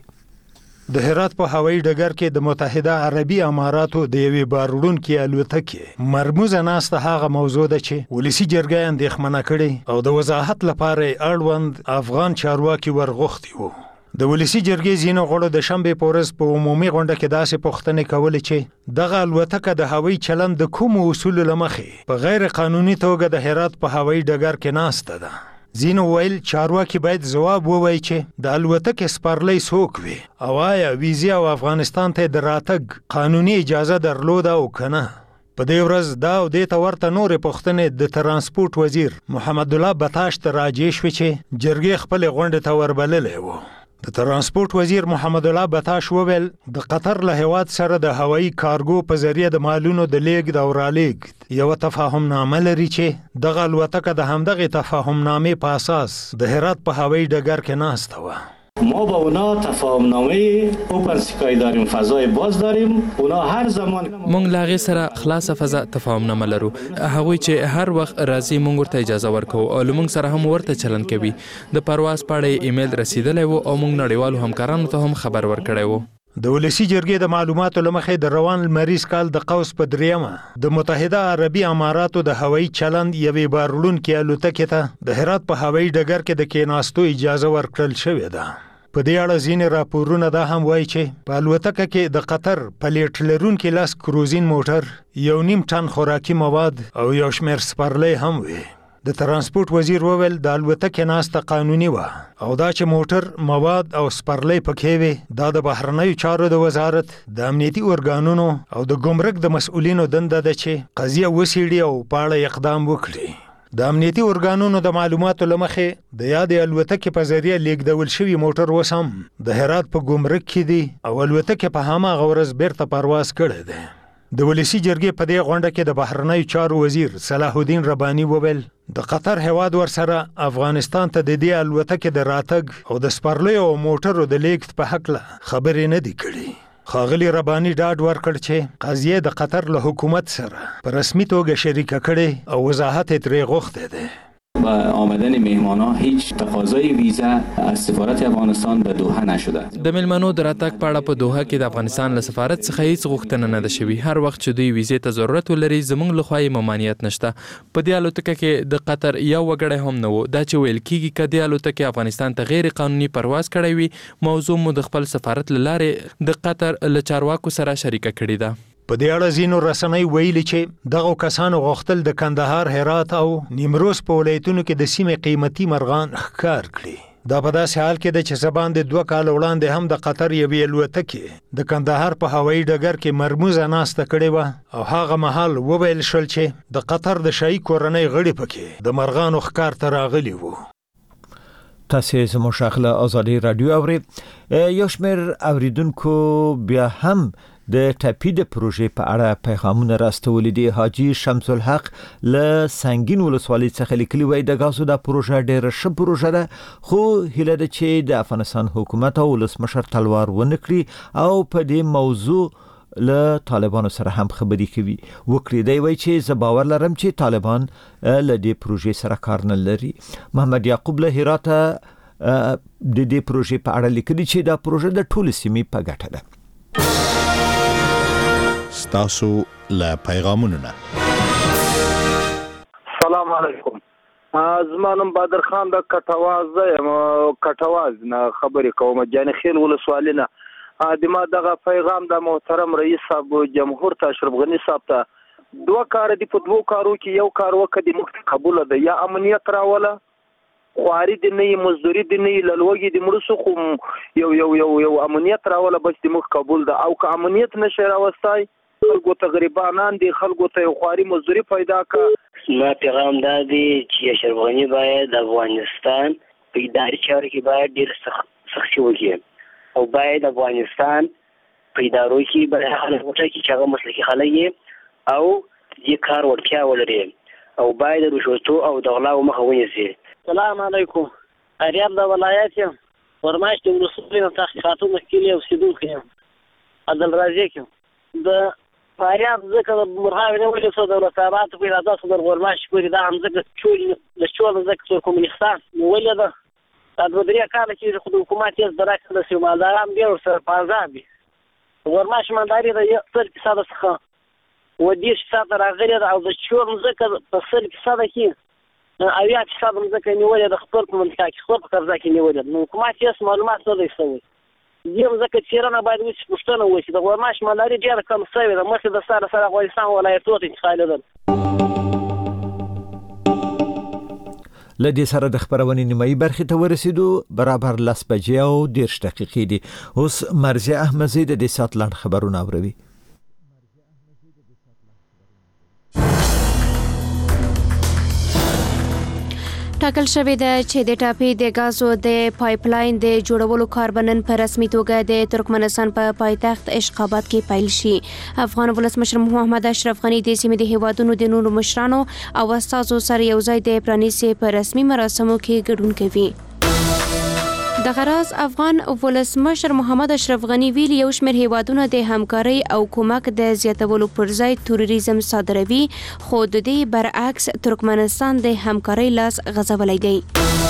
د هرات په هوایي ډګر کې د متحده عربي اماراتو د یوې باروړونکې الوتکې مرموزه ناسته هغه موضوع ده چې ولسي جرګه اندېښمنه کړې او د وضاحت لپاره اړوند افغان چارواکي ورغوښتي وو. د ولسي جرګې ځینو غړو د شنبې په ورځ په عمومي غونډه کې داسې پوښتنې کولې چې دغه الوتکه د هوایي چلند د کومو اصولو له مخې په غیر قانوني توګه د هرات په هوایي ډګر کې ناسته ده. ځینو ویل چارواکي باید ځواب ووایي چې د الوتکې سپرلی څوک وي او آیا ویزې او افغانستان ته د راتګ قانوني اجازه درلوده او که نه. په دې ورځ دا او دې ته ورته نورې پوښتنې د ترانسپورټ وزیر محمد الله بتاش ته راجع شوې چې جرګې خپلې غونډې ته وربللی و. د ترانسپورټ وزیر محمد الله بتاش وویل د قطر له هیواد سره د هوایي کارګو په ذریعه د مالونو د لیږد او رالیږد یوه تفاهمنامه لري چې دغه الوتکه د همدغې تفاهمنامې په اساس د هرات په هوایي ډګر کې ناسته وه. ما با اونا تفاهمنامه اوپن سکای داریم، فضای باز داریم. اونا هر زمان مونږ لاغه سره خلاصه فضا تفاهمنامه لرو. هغوی چې هر وخت راځي مونږ ورته اجازه ورکو او مونږ سره هم ورته چلن کوي. د پرواز پاړې ایمیل رسیدلی وو او مونږ نړیوالو همکارانو ته هم خبر ورکړی وو. د ولسي جرګې د معلوماتو له مخې د روان لمریز کال د قوس په دریمه د متحده عربي اماراتو د هوایي چلند یوې باروړونکې الوتکې ته د هرات په هوایي ډګر کې د کېناستو اجازه ورکړل شوې ده. په دې اړه ځینې راپورونه دا هم وایي چې په الوتکه کې د قطر پلیټ لرونکي 10 کروزین موټر، 1.5 ټن خوراکي مواد او یو شمېر سپرلی هم وي. د ترانسپورټ وزیر وویل د الوتکې ناسته قانوني وه او دا چې موټر، مواد او سپرلی پکې وي دا د بهرنیو چارو د وزارت، د امنیتي ارګانونو او د ګمرک د مسؤلینو دنده ده چې قضیه وڅېړي او په اړه اقدام وکړي. د امنیتي ارګانونو د معلوماتو له مخې د یادې الوتکې په ذریعه لیږدول شوي موټر اوس هم د هرات په ګمرک کې دي او الوتکې په هماغه ورځ بیرته پرواز کړی دی. د ولسي جرګې په دې غونډه کې د بهرنیو چارو وزیر صلاح الدین رباني وویل د قطر هیواد ورسره افغانستان ته د دې الوتکې د راتګ او د سپرلیو او موټرو د لیږد په هکله خبرې نه دي کړي. ښاغلي رباني ډاډ ورکړ چې قضیه د قطر له حکومت سره په رسمي توګه شریکه کړي او وضاحت یې ترې غوښتی دی. با آمدن مهمانان هیچ تقاضای ویزا از سفارت افغانستان به دوحه نشده. د ملمنو د راتګ په اړه په دوحه کې د افغانستان له سفارت څخه هیڅ غوښتنه نه ده شوې. هر وخت چې دوی ویزې ته ضرورت ولري زموږ لخوا یې ممانعت نشته. په دې الوتکه کې د قطر یو وګړی هم نه و. دا چې ویل کېږي که دې الوتکې افغانستان ته غیر قانوني پرواز کړی وي موضوع مو د خپل سفارت له لارې د قطر له چارواکو سره شریکه کړې ده. په دې اړه ځینو رسنۍ ویلي چې دغه کسانو غوښتل د کندهار، هرات او نیمروز په ولایتونو کې د سیمې قیمتي مرغان ښکار کړي. دا په داسې حال کې ده چې څه باندې 2 کاله وړاندې هم د قطر یوې الوتکې د کندهار په هوایي ډګر کې مرموزه ناسته کړې وه او هغه مهال وویل شول چې د قطر د شاهي کورنۍ غړي پکې د مرغانو ښکار ته راغلي وو. تاسې زموږ شاخله ازادي رادیو اورئ. یو شمېر اوریدونکو بیا هم د ټاپي د پروژې په اړه پیغامونه راستولي دي. حاجی شمس الحق له سنگین ولسوالۍ څخه لیکلي وای د غازو د پروژه ډېره ښه پروژه ده خو هیله ده چې د افغانستان حکومت او ولسمشر تلوار ونه کړي او په دې موضوع له طالبانو سره هم خبرې وکړي. دی وایي چې زه باور لرم چې طالبان له دې پروژې سره کار نه لري. محمد یعقوب له هراته د دې پروژې په اړه لیکلي چې دا پروژه د ټولو سیمې په ګټه ده. ستاسو له پیغامونو نه. سلام علیکم. زما نوم بدر خان د کټواز یم. کټواز نه خبرې کوم. جان خیل ولسوالۍ نه. د ما دغه پیغام د محترم رئیس صاحب جمهور ته اشرف غنی صاحب ته 2 کار دي. په 2 کارو کې یو کار وکړي موږ قبول ده یا امنیت راوله خواري دي نه مزدوري دي نه لوګي دي مرسو خو یو امنیت راوله بس دي موږ قبول ده. او که امنیت نشه راوستای خلکو ته غریبانان دي خلکو ته خواري مزدوري پیدا کا. ما پیغام دا دی چې اشرف غنی باید د افغانستان په اداري چارو کې باید ډېر سخت وکړي او باید افغانستان په ادارو کې باید خلک وټاکي چې هغه مسلکي خلک او دې کار وړتیا ولري او باید د رشوتو او د غلاو مخه ونیسي. سلام علیکم. اریاب د ولایت یم. ورماش د ولسوالۍ نه تحقیقاتو مخکې اوسېدونکی یم. عبدالرازق یم. د فاریاب ځکه د مرغاوي نه ولې څو دولت آباد په اراده سره ورماش پورې دا هم ځکه چول د چول زکه کومونستان نیولې ده دا د درې کال چې خو د حکومت یې درکه د سیمالداران ډیر سره پازابي ورماش مالداري د 100% څخه و دې څه راغلي او د چول زکه په 100% کې اویا چې زکه نیولې د خپل په منځ کې خپل په قرضه کې نیولې نو حکومت یې معلومات نه لري یم زکه چیرنه باید وڅ پښتنه وشي د ورماش مالداري ډیر کم شوی د مخه د سره افغانستان ولایتونو انتقال ده لدې سره د خبرونې نیمایي برخې ته ورسېدو برابر 10 بجې او 10 دقیقې دي اوس مرزي احمدزی د ساتلاند خبرونه اوروي ټاکل شوې ده چې د ټاپي د غازو د پایپلاین د جوړولو کار بنن په رسمي توګه د ترکمنستان په پایتخت اشخابات کې پیل شي. افغان ولسمشر محمد اشرف غنی د سیمې د هیوادونو د نورو مشرانو او استادو سره یوځای د پرانیستي په رسمي مراسمو کې ګډون کوي. د غراز افغان ولسمشر محمد اشرف غنی ویل یو شمېر هیوادونه د همکاري او کومک د زیاتولو پر ځای تروریزم صادروي خو د دې برعکس ترکمنستان د همکاري لاس غځولی دی.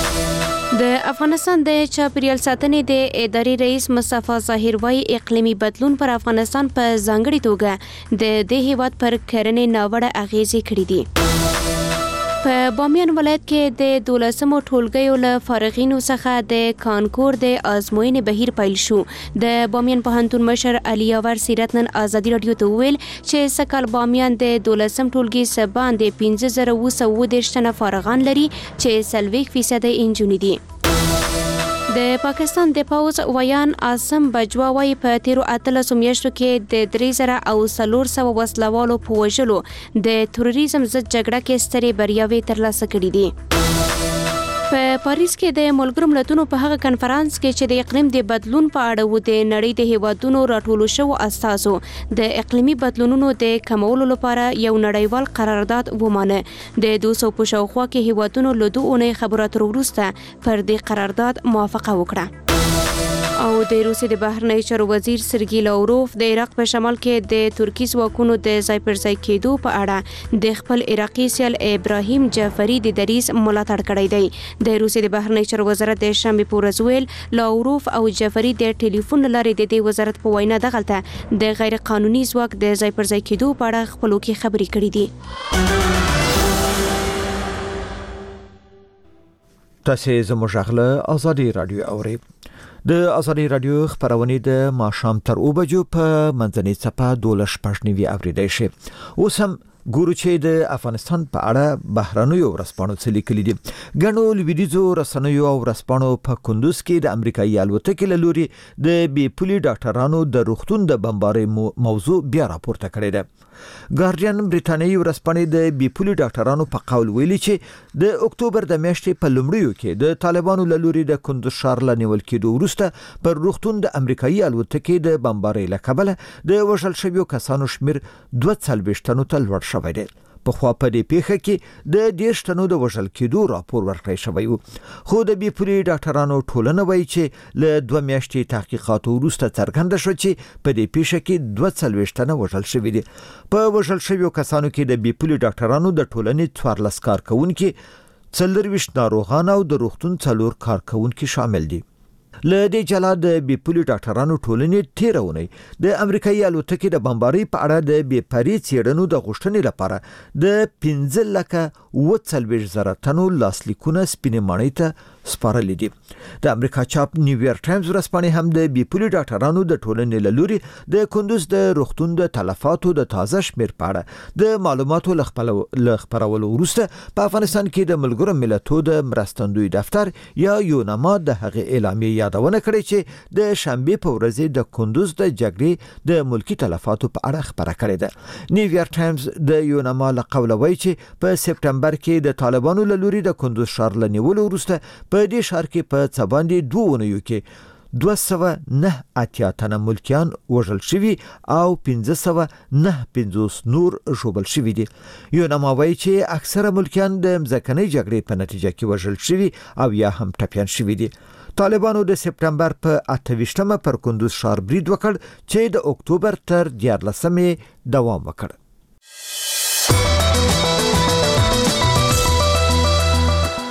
د افغانستان د چاپیریال ساتنې د ادارې رئیس مصطفی ظاهر وايي اقلیمي بدلون پر افغانستان په ځانګړي توګه د دې هیواد پر کرنې ناوړه اغیزې کړې دي. په بامیان ولایت کې د 12مو ټولګیو له فارغینو څخه د کانکور د ازموینې بهیر پیل شو. د بامیان پوهنتون مشر علي یاور سیرت نن ازادي رادیو ته وویل چې سکهال بامیان د 12م ټولګي سبان د 15230 تنه فارغان لري چې 40% انجونې دي. د پاکستان د پوز ویان عاصم بجوا وايي په تیرو 13 میاشتو کې د 3000 او 400 وسلوالو په وژلو د تروریزم ضد جګړه کې سترې بریاوې ترلاسه کړې دي. په پاریس کې د ملګرو ملتونو په هغه کنفرانس کې چې د اقلیم د بدلون په اړه و د نړۍ د هیوادونو راټولو شو استازو د اقلیمي بدلونونو د کمولو لپاره یو نړیوال قرارداد ومانه. د 200 په شاوخوا کې هیوادونو له 2 اونۍ خبرو اترو وروسته پر دې قرارداد موافقه وکړه. او د روسي د بهرنی چارو وزیر سرګی لاوروف د عراق په شمال کې د ترکی ځواکونو د ځای پر ځای کېدو په اړه د خپل عراقي سیال ابراهیم جعفری د دریځ ملاتړ کړی دی. د روسي د بهرنی چارو وزارت د شنبه په ورځ ویل لاوروف او جعفری د ټلیفون لارې د دې وزارت په وینا دغلته د غیر قانوني ځواک د ځای پر ځای کېدو په اړه خپلو کې خبرې کړې دي. تاسو زموږ غږ ازادي رادیو اورئ. د ازادي رادیو خبرونه د ماښام تر 2 بجو په منځنۍ صفه 12:09 اوریدای شي. اوس هم ګورو چې د افغانستان په اړه بهرنیو ورځپاڼو څه لیکلي دي. ګڼو لویدیځو رسنیو او ورځپاڼو په کندوز کې د امریکایي الوتکې له لوري د بې پولي ډاکټرانو د روغتون د بمبارۍ موضوع بیا راپورته کړې ده. ګارډین برېټانیي ورځپاڼې د بې پولي ډاکټرانو په قول ویلي چې د اکتوبر د میاشتې په لومړیو کې د طالبانو له لوري د کندوز ښار له نیول کېدو وروسته پر روغتون د امریکایي الوتکې د بمبارۍ له کبله د وژل شویو کسانو شمیر 42 تنو ته لوړ شوی دی. په خوا په دې پیښه کې د 10 تنو د وژل کېدو راپور ورکړی شوی و. خو د بې پولي ډاکټرانو ټولنه وایي چې له 2 میاشتې تحقیقاتو وروسته څرګنده شوه چې په دې پیښه کې 42 تنه وژل شوي دي. په وژل شویو کسانو کې د بې پولي ډاکټرانو د ټولنې 14 کارکونکي 24 ناروغان او د روغتون 4 کارکونکي شامل دي. له دې جلا د بې پولي ډاکټرانو ټولنې تیرونی د امریکایي الوتکې د بمبارۍ په اړه د بې پرې څېړنو د غوښتنې لپاره د 15,40,000 تنو لاسلیکونه سپینې ماڼۍ ته سپارلي دي. د امریکا چاپ نیویارک ټایمز ورځپاڼې هم د بې پولي ډاکټرانو د ټولنې له لوري د کندوز د روغتون د تلفاتو د تازه شمیر په اړه د معلوماتو له خپرولو وروسته په افغانستان کې د ملګرو ملتونو د مرستندوی دفتر یا یوناما د هغې اعلامیې یادونه کړې چې د شنبه په ورځ د کندوز د جګړې د ملکی تلفاتو په اړه خبره کړې ده. نیویارک ټایمز د یوناما له قوله وایي چې په سپټمبر کې د طالبانو له لوري د کندوز ښار له نیولو وروسته په دې ښار کې په څه باندې 2 اونیو کې 209 تنه ملکیان وژل شوي او 550 نور ژوبل شوي دي. یوناما وایي چې اکثره ملکیان د مځکنۍ جګړې په نتیجه کې وژل شوي او یا هم ټپیان شوي دي. طالبانو د سپټمبر په 28مه پر کندوز ښار برید وکړ چې د اکتوبر تر 14مې دوام وکړ.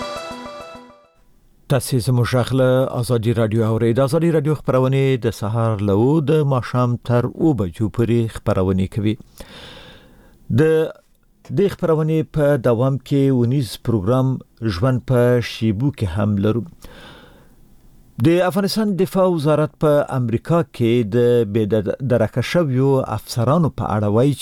تاسو زموږ غږ ازادي رادیو اورئ. د ازادي رادیو خبرونه د سهار له د ماښام تر 2 بجو پورې خبرونه کوي. د خبرونه په دوام کې ونیز پروګرام ژوند په شیبو کې هم لرو. د افغانستان دفاع وزارت په امریکا کې د درکه شویو افسرانو په اړه وایي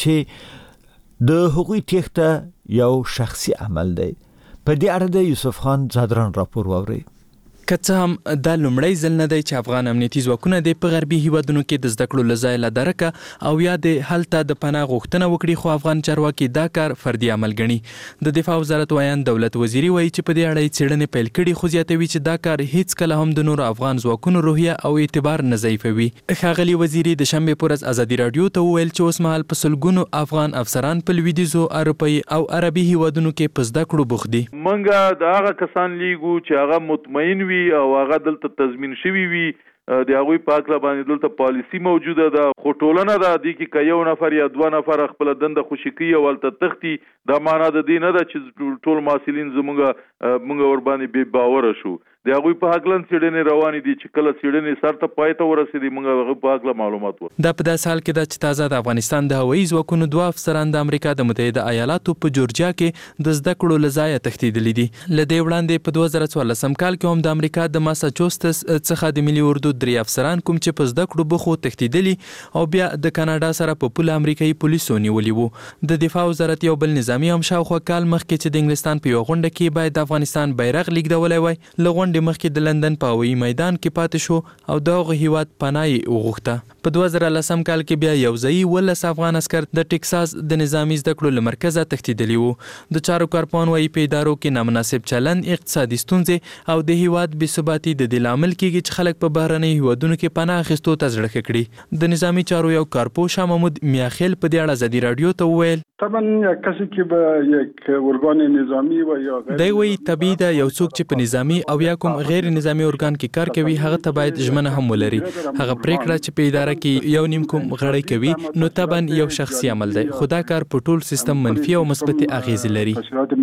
چې د حقوقي تېښته یو شخصي عمل دی. په دې اړه د یوسف خان زادران راپور واوري. که څه هم دا لومړی ځل نه دی چې افغان امنیتي ځواکونه د په غربي هیوادونو کې د زده کړو لځای له درکه او یا د هلته د پناه غوښتنه وکړي، خو افغان چارواکي دا کار فردي عمل ګڼي. د دفاع وزارت وایان دولت وزیری وایي چې په دې اړه څېړنې پیل کړي، خو زیاتوي چې دا کار هیڅ کله هم د نورو افغان ځواکونو روحیه او اعتبار نه ضعیفوي. ښاغلي وزیری د شنبې په ورځ ازادي رادیو ته وویل چې اوس مهال په سلګونو افغان افسران په لویدیځو اروپایي او عربي هیوادونو کې په زده کړو بوخت دي. منګه د هغه کسان لیګو چې هغه مطمئن وي او هغه دلته تضمین شوی وي، د هغوی په حق باندې دلته پالیسی موجوده ده. خو ټولنه ده د کې که یو نفر یا 2 نفر خپل دنده خوشي کوي او ولته تختی، دا معنا د دې نه ده چې ټول محصلین زمونږ ور باندې بې باوره شو. د هغوی په حق څېړنې روانې دي چې کله څېړنې سر ته پای ته ورسېدي موږ هغه په حق معلومات ورکړو. دا په داسې حال کې ده چې تازه د افغانستان د هوایي ځواکونو 2 افسران د امریکا د متحده ایالاتو په جورجیا کې د زده کړو له ځایه تښتېدلي دي. له دې وړاندې په 2014 کال کې هم د امریکا د ماساچوستس څخه د ملي اردو 3 افسران کوم چې په زده کړو بوخو تښتېدلي او بیا د کاناډا سره په پوله امریکایي پولیسو نیولي وو. د دفاع وزارت یو بل نظامي هم شاوخوا کال مخکې چې د انګلستان په یو غونډه کې باید د افغانستان بیرغ لیږدولی وای، له غونډې مخکې د لندن په هوایي میدان کې پاتې شو او دغه هیواد پناه وغوښته. په 2010 کال کې بیا یو ځایي 12 افغان عسکر د ټکساس د نظامی زده کړو له مرکزه تښتېدلي وو. د چارو کارپوهان وایي په ادارو کې نامناسب چلند، اقتصادي ستونزې او د هیواد بې ثباتي د دې لامل کېږي چې خلک په بهرنۍ هیوادونو کې پناه اخیستو ته زړه کړي. د نظامی چارو یو کارپوه شاه محمود میاخیل په دې اړه ازادي رادیو ته وویل طبعا کسی که به یک ارگان نظامی و یا غیر دی وی طبیعي ده یو څوک چې په نظامی او یا کوم غیر نظامی ارګان کې کار کوي هغه ته باید ژمنه هم ولري. هغه پریکړه چې په اداره کې یو نیم کوم غړی کوي نو طبعا یو شخصي عمل دی، خو دا کار په ټول سیستم منفي او مثبت اغیزې لري.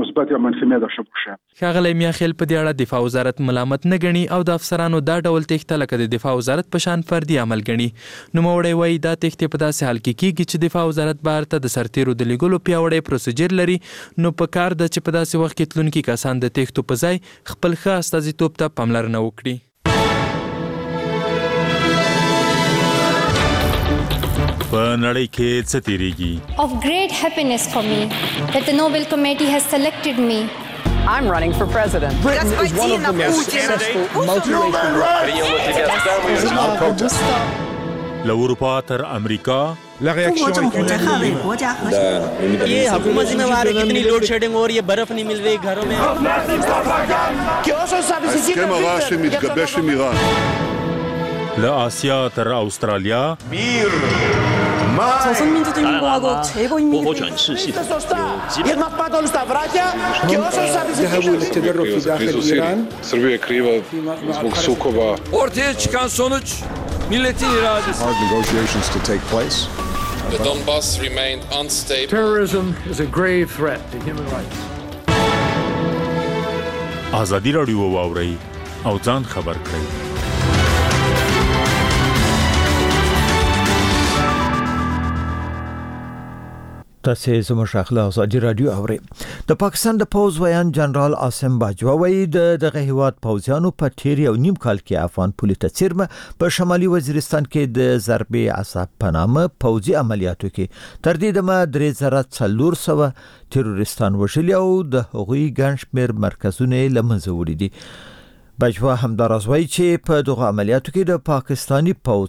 ښاغلی میاخیل په دې اړه دفاع وزارت ملامت نه ګڼي او د افسرانو دا ډول تېښته لکه د دفاع وزارت په شان فردي عمل ګڼي. نوموړی وایي دا تېښتې په داسې حال کې کېږي چې دفاع وزارت بهر ته د سرتیرو د لیږلو پیاوړی پروسیجر لري، نو په کار ده چې په داسې وخت کې تلونکي کسان د تېښتو په ځای خپل ښه استازیتوب ته پاملرنه وکړي. په نړۍ کې څه تیریږي؟ Of great happiness for me that the Nobel Committee has selected me. I'm running for president. Britain is one of the most successful multiracial له اروپا تر امریکا ये हुकूमत जिम्मेवार है, कितनी load shedding हो रही है, बर्फ नहीं मिल रही घरों में. لآسیا تر استرالیا 조선민주주의인공화국 최고인민이 ortaya çıkan sonuç milletin iradesi. Negotiations to take place. The Donbass remained unstable. Terrorism is a grave threat to human rights. ازادي رادیو واورئ او ځان خبر کړئ. تاسو زموږ شاخله ازادي رادیو اورئ. د پاکستان د پوز ویان جنرال عاصم باجوا وایي دغه هیواد پوځیانو په تیر یو نیم کال کې افغان پولیس څیرمه په شمالي وزیرستان کې د ضربې عصب په نامه پوځي عملیاتو کې تر دې دمه 3400 تروریستان وژلي او د هغوی ګڼ شمېر مرکزونه له منځه وړي دي. باجوا همداراز وایي چې په دغه عملیاتو کې د پاکستانی پوځ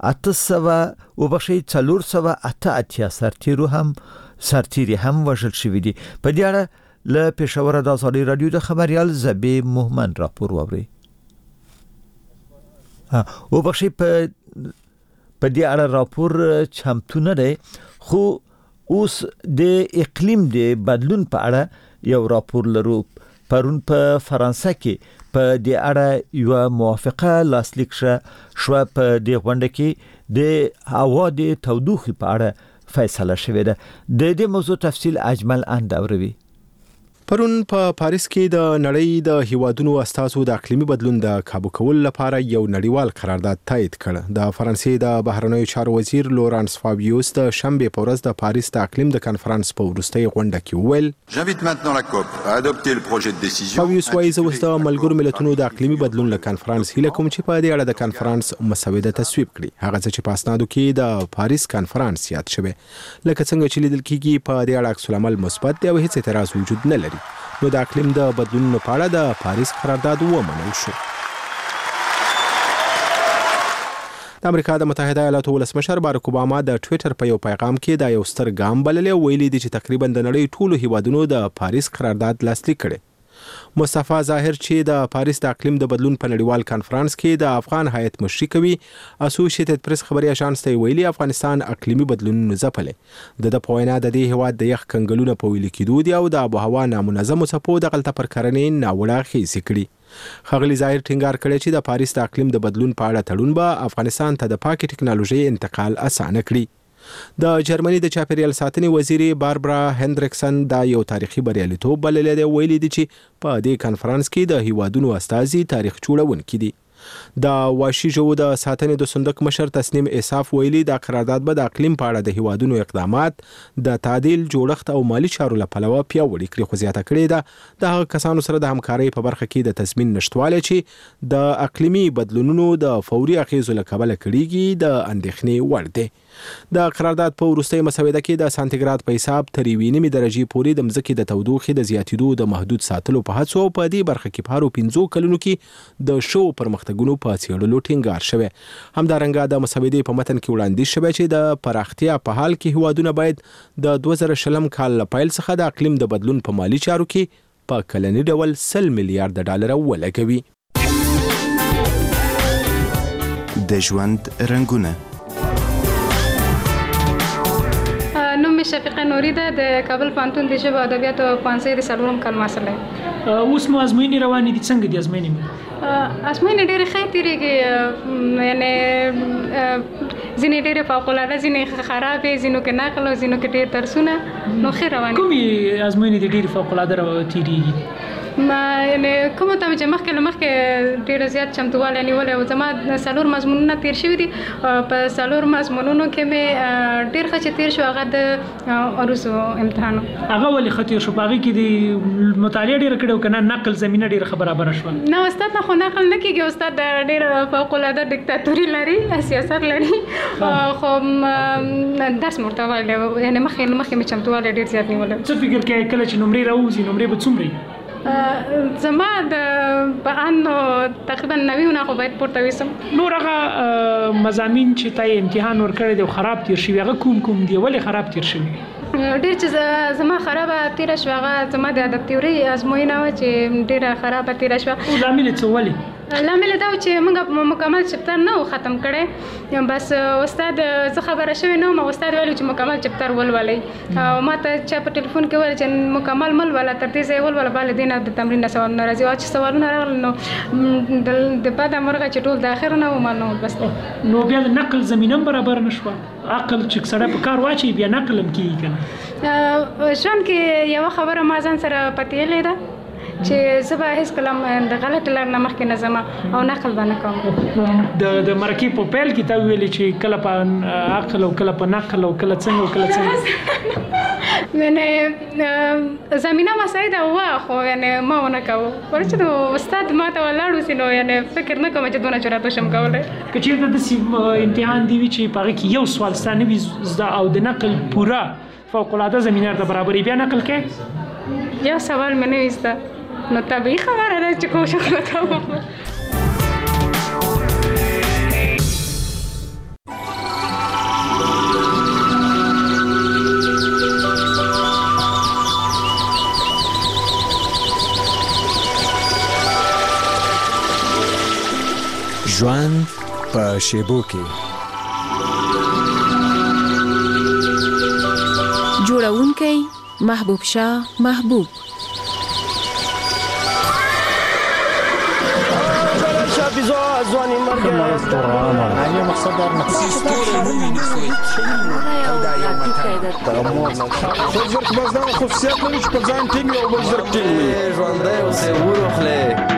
488 سرتیري هم وژل شوي دي. په دې اړه له پېښوره د ازادي رادیو د خبريال زبی محمد راپور واوري. په دې اړه راپور چمتو نه دی، خو اوس د اقلیم د بدلون په اړه یو راپور لرو. پرون په فرانسه کې په دې اړه یو موافقه لاسلیک شوه. په دې غونډه کې د هوا د تودوخې په اړه فیصله شوې ده. د دې موضوع تفصیل اجمل اندوروي. پرون په پاریس کې د نړۍ د هیوادونو استازو د اقلیمي بدلون د کابو کولو لپاره یو نړیوال قرارداد تایید کړ. د فرانسې د بهرنیو چارو وزیر لورانس فابیوس د شنبه په ورځ د پاریس د اقلیم د کنفرانس په وروستۍ غونډه کې وویل فابیوس وایي زه اوس د ملګرو ملتونو د اقلیمي بدلون له کنفرانس هیله کوم چې په دې اړه د کنفرانس مسوده تصویب کړي. هغه څه چې په اسنادو کې د پاریس کنفرانس یاد شوی لکه څنګه چې لیدل کېږي په دې اړه عکس العمل مثبت دی او هیڅ اعتراض وجود نه لري. نو د اقلیم د بدلونونو په اړه د پاریس قرارداد ومنل شو. د امریکا د متحده ایالاتو ولسمشر باراک اوباما د ټوئیټر په یو پیغام کې دا یو ستر ګام بللی او ویلي دي چې تقریبا د نړۍ ټولو هیوادونو د پاریس قرارداد لاسلیک کړي. مصطفی ظاهر چې د پاریس د اقلیم د بدلون په نړیوال کانفرنس کې د افغان هیئت مشري کوي اسوسییټډ پریس خبري اژانس ته ویلي افغانستان اقلیمي بدلونونه ځپلې. د پوینا د دې هیواد د یخ کنګلونه په ویل کېدو دي او د آب و هوا نامنظمو څپو د غلطه پر کرنې ناوړه اغېزې کړي. ښاغلي ظاهر ټینګار کړی چې د پاریس د اقلیم د بدلون په اړه تړون به افغانستان ته د پاکې ټکنالوژۍ انتقال اسانه کړي. د جرمني د چاپیریال ساتنې وزیري باربرا هندریکسن دا یو تاریخي بریالیتوب بللی دی. ویلي دي چې په دې کنفرانس کې د هیوادونو استازي تاریخ جوړونکي دي. د واشي ژوو د ساتنې د صندوق مشر تسنیم اساف ویلي د قرارداد به د اقلیم په اړه د هیوادونو اقدامات د تعدیل جوړښت او مالی چارو له پلوه پیاوړي کړي. خو زیاته کړې ده د هغه کسانو سره د همکارۍ په برخه کې د تضمین نشټوالی چې د اقلیمي بدلونونو د فوري اغیزو له کبله کړيږي د اندېښنې وړ دی. د قرارداد په وروستۍ مسوده کې د سانتیګراد په حساب تر 1.5 درجې پورې د مځکې د تودوخې د زیاتېدو د محدود ساتلو په هڅو او په دې برخه کې په هرو 5 کلونو کې د شو پرمختګونو په څېړلو ټینګار شوی. همدارنګه د مسودې په متن کې وړاندیز شوی چې د پراختیا په حال کې هیوادونه باید د 2020 کال له پیل څخه د اقلیم د بدلون په مالی چارو کې په کلني ډول 100 میلیارډ ډالر ولګوي. د ژوند رنګونه نوم شفیقه نوری ده د کابل پوهنتون د ژبو ادبیات او پوهنځي د څلورم کال محصل یم. اوس مو ازموینې روانې دي، څنګه دي ازموینې؟ ازموینې ډېرې ښې تېرېږي، یعنې ځینې ډېرې فوق‌العاده، ځینې خرابې، ځینو کې نقل او ځینو کې ډېر درسونه، نو ښې روانې. کومې ازموینې دي ډېرې فوق‌العاده تېرېږي؟ یعنې کومه ته چې مخکې ډېر زیات چمتووالی نیولی او زما 4 مضمونونه تېر شوي دي. په 4 مضمونونو کې مې ډېر ښه چې تېر شو هغه د عروضو امتحان. هغه ولې ښه تېر شو؟ په هغې کې د مطالعه ډېره کړې او که نه نقل زمینه ډېره ښه برابره شوه؟ نه استاد نه، خو نقل نه کېږي. استاد ډېر فوق‌العاده ډیکتاتوري لري، سیاست لري، خو درس ورته ویلی، یعنې مخکې مې چمتووالی ډېر زیات نیولی. څه فکر کوې کله چې نمرې راوځي نمرې به څومره وي؟ زما په ان تقریبا 90 نه خو باید پورته ویسم. نور هغه مضامین چې تا امتحان ورکړی دی او خراب تیر شوي هغه کوم دي؟ ولې خراب تیر شوي؟ ډېر چې زما خرابه تیره شوه هغه زما د ادب تیوري ازموینه وه چې ډېره خرابه تیره شوه. لامل یې څه ولې؟ لامل دا و چې موږ مکمل چپتر نه و ختم کړی. بس استاد زه خبره شوې نه وم، استاد ویلو چې مکمل چپتر ولولئ او ما ته چا په ټلیفون کې ویل چې مکمل مه لوله، تر دې ځایه ولوله، بعد دې نه د تمرین نه سوالونه راځي. او چې سوالونه راغلل نو د بده مرغه چې ټول د اخر نه وم، نو بس. نو بیا د نقل زمینه هم برابر نه شوه؟ عقل چې سړی په کار واچوي بیا نقل هم کېږي که نه؟ ژوند کې یوه خبره ما ځان سره پتېیلې ده چې زه به هېڅکله د غلط لار نه مخکې نه ځم او نقل به نه کوم. د مرکې په پیل کې تا ویلې چې کله په عقل او کله په نقل او کله څنګه او کله څنګه؟ یعنې زمینه مساعده وه خو یعنې ما ونه کوو، ولې چې د استاد ما ته ولاړ اوسي نو یعنې فکر نه کوم چې دونه جرات وشم کولی. که چېرته داسې امتحان دی وي چې په هغې کې یو سوال ستا نه وي زده او د نقل پوره فوق‌العاده زمینه ته برابرې، بیا نقل کوې؟ یو سوال مې نه وي زده، نو طبیعي خبره ده چې کوشش وکړم. ژوند په شیبو کې جوړونکی محبوب شاه محبوب. بیزو ځواني مرګ هغه مقصد در نه زرک باز دا خصوصیت لري چې په ځان ټینګ او بل زرک ټینګ وي ژوندی اوسې وروخلې.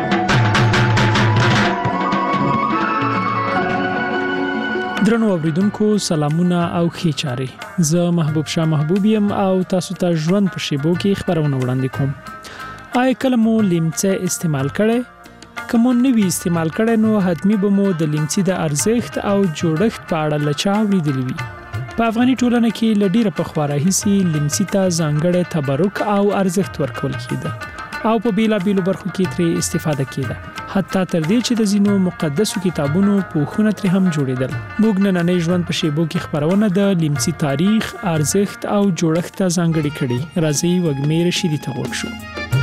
درنو اوریدونکو سلامونه او ښې چارې. زه محبوب شاه محبوب یم او تاسو ته ژوند په شیبو کې خبرونه وړاندې کوم. آیا کله مو لیمڅه استعمال کړئ؟ که مو نه وي استعمال کړی نو حتمی به مو د لیمڅي د ارزښت او جوړښت په اړه له چا اورېدلي وي. په افغاني ټولنه کې له ډېره پخوا راهیسې لیمڅي ته ځانګړی تبرک او ارزښت ورکول کېده او په بېلابېلو برخو کې ترې استفاده کېده، حتی تر دې چې د ځینو مقدسو کتابونو پوښونه ترې هم جوړېدل. موږ نننۍ ژوند په شیبو کې خپرونه د لیمڅي تاریخ، ارزښت او جوړښت ته ځانګړې کړې. راځئ وږمې رشیدي ته غوږ شو.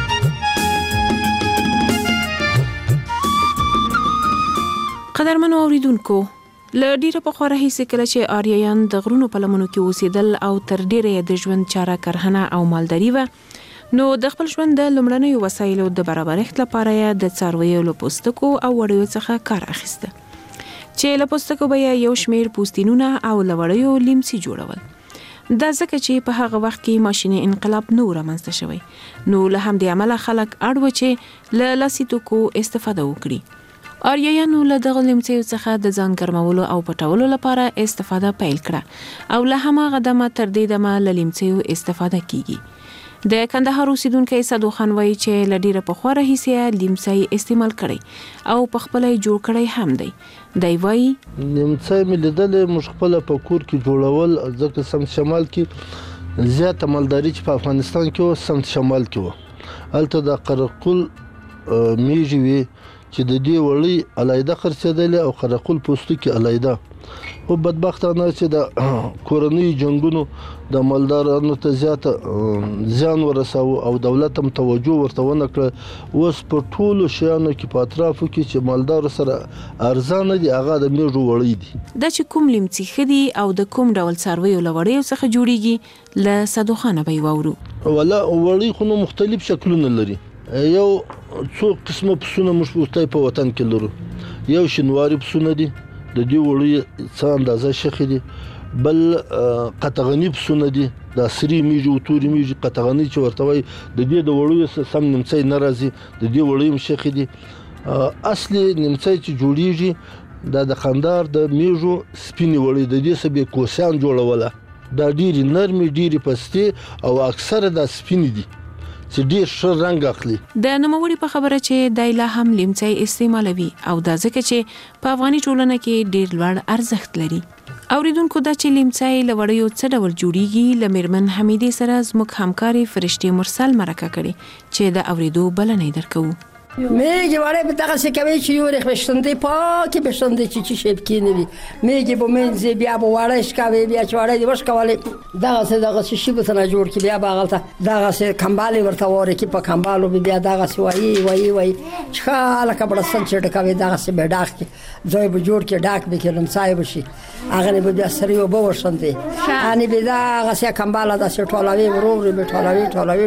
قدرمنو اوریدونکو، له ډیره پخوا راهیسې کله چې آریایان د غرونو په لمنو کې اوسېدل او تر ډیره د ژوند چاره کرهنه او مالداري وه، نو د خپل ژوند د لومړنیو وسایلو د برابرښت لپاره یې د څارویو له پوستکو او وړیو څخه کار اخیسته، چې له پوستکو به یې یو شمېر پوستینونه او له وړیو لیمڅي جوړول. دا ځکه چې په هغه وخت کې ماشیني انقلاب نه و رامنځته شوی، نو له همدې امله خلک اړ وو چې له لاسي توکو استفاده وکړي. آریایانو له دغه لیمڅیو څخه د ځان ګرمولو او پټولو لپاره استفاده پیل کړه او له هماغه دمه تر دې دمه له لیمڅیو استفاده کیږي. د کندهار اوسیدونکی صدو خان وایي چې له ډیره پخوا راهیسې لیمڅی استعمال کړی او په خپله یې جوړ کړی هم دی. دی وایي لیمڅی مې لیدلی موږ خپله په کور کې جوړول، ځکه سمت شمال کې زیاته مالداري چې په افغانستان کې وه سمت شمال کې وه. هلته د قرقل میږي وي چې د دې وړۍ علیده خرڅېدلې او قرقل پوستکي علیده. خو بدبختانه چې د کورنۍ جنګونو د مالدارانو ته زیاته زیان ورساوه او دولت هم توجه ورته ونه کړه. اوس په ټولو شیانو کې په اطرافو کې چې مالدارو سره ارزانه دي هغه د میږو وړۍ دي. دا چې کوم لیمڅي ښه دي او د کوم ډول څارویو له وړیو څخه جوړیږي له صدو خانه به یې واورو. ولا وړۍ خو نو مختلف شکلونه لري. یو څو قسمه پسونه موږ په وطن کې لرو. یو شینواري پسونه دي، د دې وړۍ څه اندازه شخې دي. بل قطغني پسونه دي، دا سري میږي او توري میږي قطغني چې ورته وایي. د دې د وړیو سم نیمڅی نه راځي، د دې وړۍ هم شخې دي. اصلي نیمڅی چې جوړیږي دا د خندار د میږو سپینې وړۍ، د دې څه بې کوسیان جوړوله. دا ډېرې نرمې، ډېرې پستې او اکثره دا سپینې دي چې ډېر ښه رنګ اخلي. د نوموړي په خبره چې دی لا هم لیمڅی استعمالوي او دا ځکه چې په افغاني ټولنه کې ډېر لوړ ارزښت لري. اوریدونکو، دا چې لیمڅی له وړیو څه ډول جوړیږي له میرمن حمیدې سره زموږ همکارې فرشتې مرسل مرکه کړې چې د اوریدو بلنه یې درکوو. میگه واره به دقیقه کمی چی یوری بشنده پاکی بشنده چی شبکی نبی میگه با منزی بیا با وارش کاوی بیا چه واره دیوش کوالی دقیقه چی بتونه جور کی بیا باغلتا دقیقه کمبالی ورتا واره کی پا کمبالو بیا دقیقه وای چخاله کبرستان چرت کاوی دقیقه بداخ کی زای بجور کی داک بکرم سایه بشی اغنی بیا سریو باورشنده انی بیا دقیقه کمبالا دست طالبی ورور به طالبی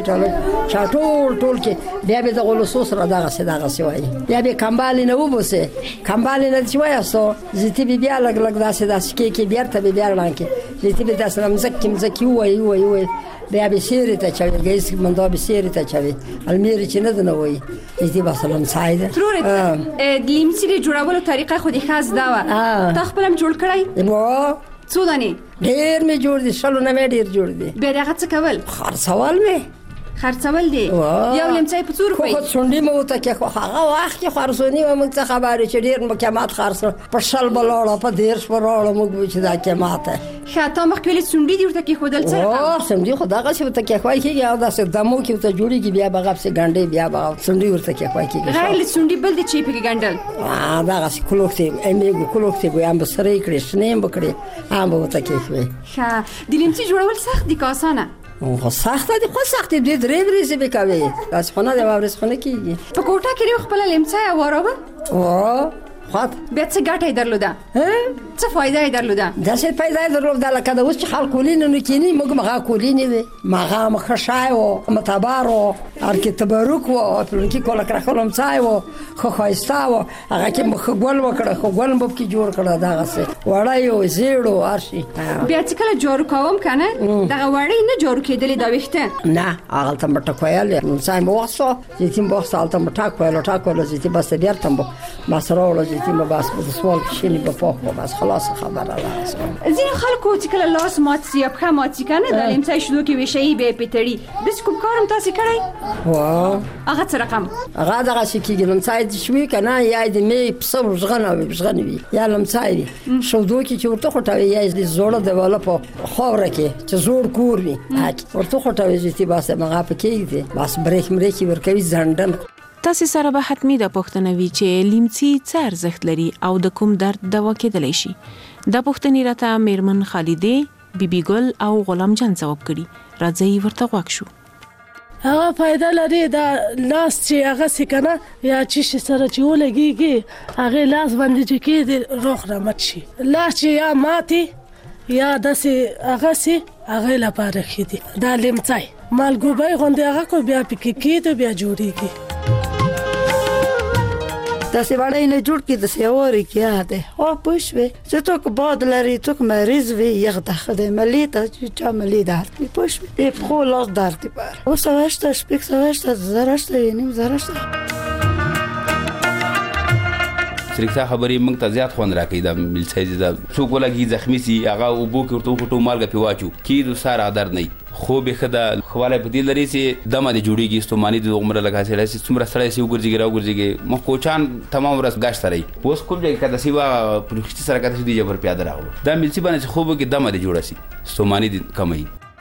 چطور کی بیا به دقیقه را دغه سوای یا به کمبالی نه وبوسه کمبالی نه چوي اسو زيتي بیا لګ داسې کې بیرته بیا لانکه زيتي به داسې مزکی وای بیا به سیری ته چوي گیس مندا به سیری ته چوي المیر چې نه وای زيتي مثلا سايده ترور لیمڅي جوړولو طریقه خو دې خاص دا و تا خپلم جوړ کړای نو څو دانه ډیر می جوړ دي شلو نه مې ډیر جوړ دي به دغه څه کول خرڅول می خرڅول دي یو لیمڅی په څو روپۍ خو څونډي مو ته کې خو هغه وخت کې خرڅونی و موږ ته خبرې چې ډیر مکمات خرڅ په شل بلاړه په دیرش بلاړه موږ چې دا کې ماته خاطر مخ کولې څونډي دی ورته کې خودل څه او څونډي خو دغه څه ته کې خوای کېږي او داسې دمو کې ته جوړیږي بیا بغاب سي ګانډې بیا بغاب څونډي ورته کې خوای کېږي غیر څونډي بل دي چې په ګانډل دغه څه کلوختي امیګو کلوختي ګوام بسرې کړې شنیم بکړې هم به ته کې خوای ښه د لیمڅي جوړول سخت دي که اسانه خو سخت دي خو سخت دي درې ورځې به کوي تاسو خو نه د ورځ خو نه کیږي په کوټه کې خپل لیمڅی وراوه او خاط به څه ګټه درلوده څه فائدہ یې درلوده؟ داسې فائدہ یې درلوده لکه د اوس چې خلک کولینه نه کینی موږ مغه کولینه وي مغه مخشای او متبارو ارکی تبرک او پلونکی کوله کرخلم ځای او خو خواستا او هغه کې مخ ګول وکړه خو ګول مب کې جوړ کړه دا غسه وړای او زیړو ارشي بیا چې کله جوړ کوم کنه دا وړای نه جوړ کېدلې دا وخته نه هغه ته مټ کویل نو ځای مو واسو چې تیم بوخ سالته مټ کویل چې بس بیا تم مسرو چې تیم بس د سوال شینی په فوق بس خلاص خبره راځي ځین خلکو چې کله لاس مات سی په مات کنه د لمسای شلو کې وشي به پټړي د کوم کارم تاسو کړی وا هغه څه رقم هغه دغه شي لمسای شوي کنه یا د می پسو ژغنوي یا لمسای شو دوی چې ورته خټوي یا د زوړه د والا په خوره کې چې زوړ کور وي ورته خټوي چې بس مغه پکې دي بس بریک ورکوي ځندن تاسو سره به حتمی د پښتنه وی چې لیمڅي څه ارزښت لري او د کوم درد دوا کېدلی شي د پښتني راته میرمن خالدې بیبي ګل او غلام جان ځواب کړي راځي ورته غوښ شو هغه فائدہ لري دا لاس چې هغه سکنه یا چې سره چې ولګيږي هغه لاس باندې چې کې روخ رحمت شي لاس چې یا ماتي یا داسې هغه سي هغه لپاره خېدي دا لیمڅي مالګوبای غونډه هغه کو بیا پکې کېده بیا جوړيږي داسې وړای نه جوړ کې د سیوري کې ده او پښوی چې څوک باد لري څوک مریض وي یغ د خدای مليته چې ملي درد پښوی په خو لاس درد پر او سواشته شپږ سواشته زراشته نیم زراشته سرکتا خبرې موږ ته زیات خوند راکې دا ملسای دا څوک ولګي زخمی سي هغه او بو کې ورته پټو مالګه پیواچو کې د ساره درد نه خو به خدا خواله په دې لري چې دمه د جوړیږي استومانی د عمر لګا سره چې څومره سره سي وګرځي راوګرځي مخ کوچان تمام ورځ گاش سره اوس کوم ځای کې د سیوا پرختی سره کته دي جبر پیاده راو دا ملسی باندې خو به دمه د جوړه سي استومانی د کمي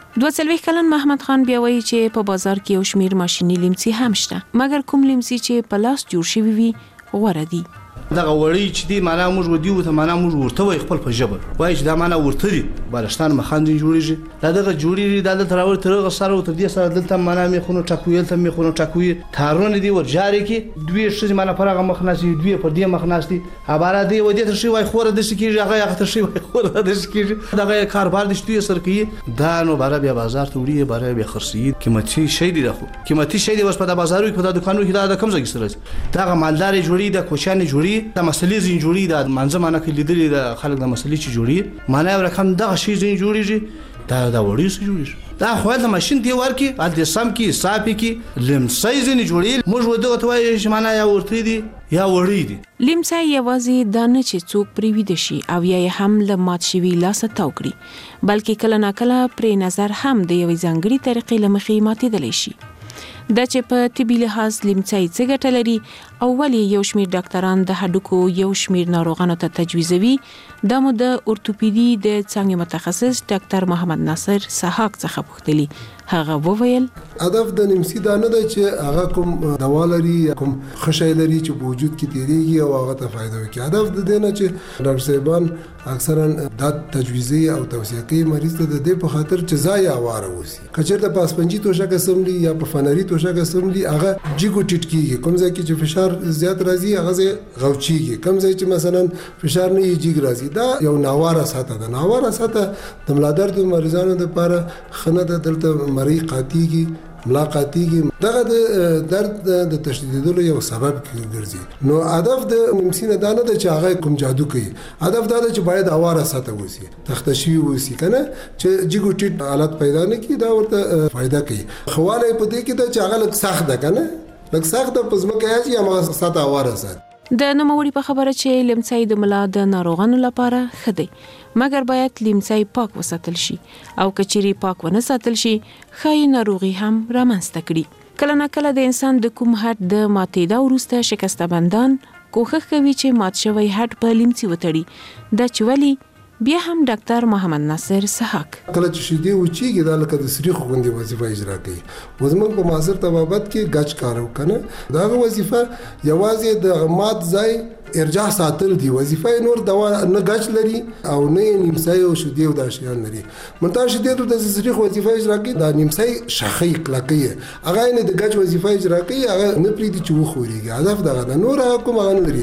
22 کلن محمد خان بیا وایي چې په بازار کې یو شمیر ماشيني لیمڅي هم شته مګر کوم لیمڅي چې په لاس جوړ شوی وي غوړه دي دا وړي چې دی معنا موږ ودیو ته معنا موږ ورته وای خپل په جبر وای چې دا معنا ورته دي بلشتان مخاندین جوړیږي دا دغه جوړیږي دا تراور ترغه سره تر دې سره دلته معنا می خونو ټاکویل ته می خونو ټاکوي تارونه دي ور جاري کې دوی شې معنا پرغه مخناسي دوی پر دې مخناسي عباره دی ودی تر شي وای خوره د سکیږي هغه تر شي وای خوره د سکیږي دغه کاروبار د شتي سر کې دا نو بار بیا بازار ته وړي بار بیا خرسي قیمتي شي دی خو قیمتي شي دی اوس په بازارو کې په دکانو کې دا کم ځای سره دا مالدار جوړي د کوشان جوړي د مسلې زین جوړي د منځمانه کې لیدلې د خلک د مسلې چې جوړي معنا رقم دغه شی زین جوړيږي دا وړي سره جوړيږي دا خو د ماشين دی ورکی د سم کې صافي کې لمسای زین جوړي موږ ودغه توای چې معنا یا ورته دي یا وړي دي لمسای یوازې دانه چې څوک پریوي د شي او یا هم لمات شوی لاس توکړي بلکې کله ناکله پرې نظر هم د یوې ځانګړي طریقې لمخې ماتېدلی شي دا چې په طبي لحاظ لیمڅي څه ګټه لري او ولې یو شمیر ډاکټران د هډوکو یو شمیر ناروغانو ته تجویزوي دا مو د اورتوپیدي د څنګه متخصص ډاکټر محمد ناصر سحاق څخه پوښتلی هغه وویل هدف د نیمسي دا نه دی چې هغه کوم دوا لري کوم خشای لري چې په وجود کې تیریږي او هغه ته فائدہ وکړي هدف د دې نه چې ډاکټر صاحبان اکثرا د تجویزي او توصیقي مریض ته د دې په خاطر چې ځای اواره وسی کچر د پاسپنجي توشه قسملی یا په فنري توشه قسملی هغه جګو ټټ کیږي کوم ځای کې چې فشار زیات راځي هغه غوچیږي کوم ځای چې مثلا فشار نه یې راځي دا یو ناواره ساته ده ناواره ساته د ملادرد مریضانو لپاره خنه د دلته مری قاتیږي ملاقاتيږي دغه د درد د تشدیدولو یو سبب ګرځي نو هدف د نیمسینه دا نه چې هغه کوم جادو کوي هدف دا چې باید اواره ساته وسی تختشوي وسی کنه چې جګو ټیټ حالت پیدا نه کی دا ورته فائدہ کوي خواله په دې کې چې هغه لږ سخت ده کنه لږ سخت په ځمکه یې هغه ساته اواره سات د نوموړي په خبره چې لیمڅي د ملا د ناروغانو لپاره خدي مګر باید لیمڅي پاک وساتل شي او کچيري پاک ونه ساتل شي خای ناروغي هم رامنځته کړي کله نه کله د انسان د کوم هډ د ماتېدا وروسته شکسته بندان کوښښ کوي چې مات شوی هډ په لیمڅي وتړي دا چولي بیا هم ډاکټر محمد ناصر سحاق کله چې شیدې وچیږي دا لکه د سریخ غوندي وظیفه اجرا کوي وزمن په معاصر طبابت کې گچ کارو کنه دا وظیفه یوازې د مات ځای ارجاع ساتل دی وظیفه نور دوا نه گچ لري او نه نیمسای او شیدې او د شیان لري منتها شیدې د سریخ وظیفه اجرا کوي دا نیمسای شخی کلکي هغه نه د گچ وظیفه اجرا کوي هغه نه پریدي چې وخوريږي هدف دا نور کوم هغه لري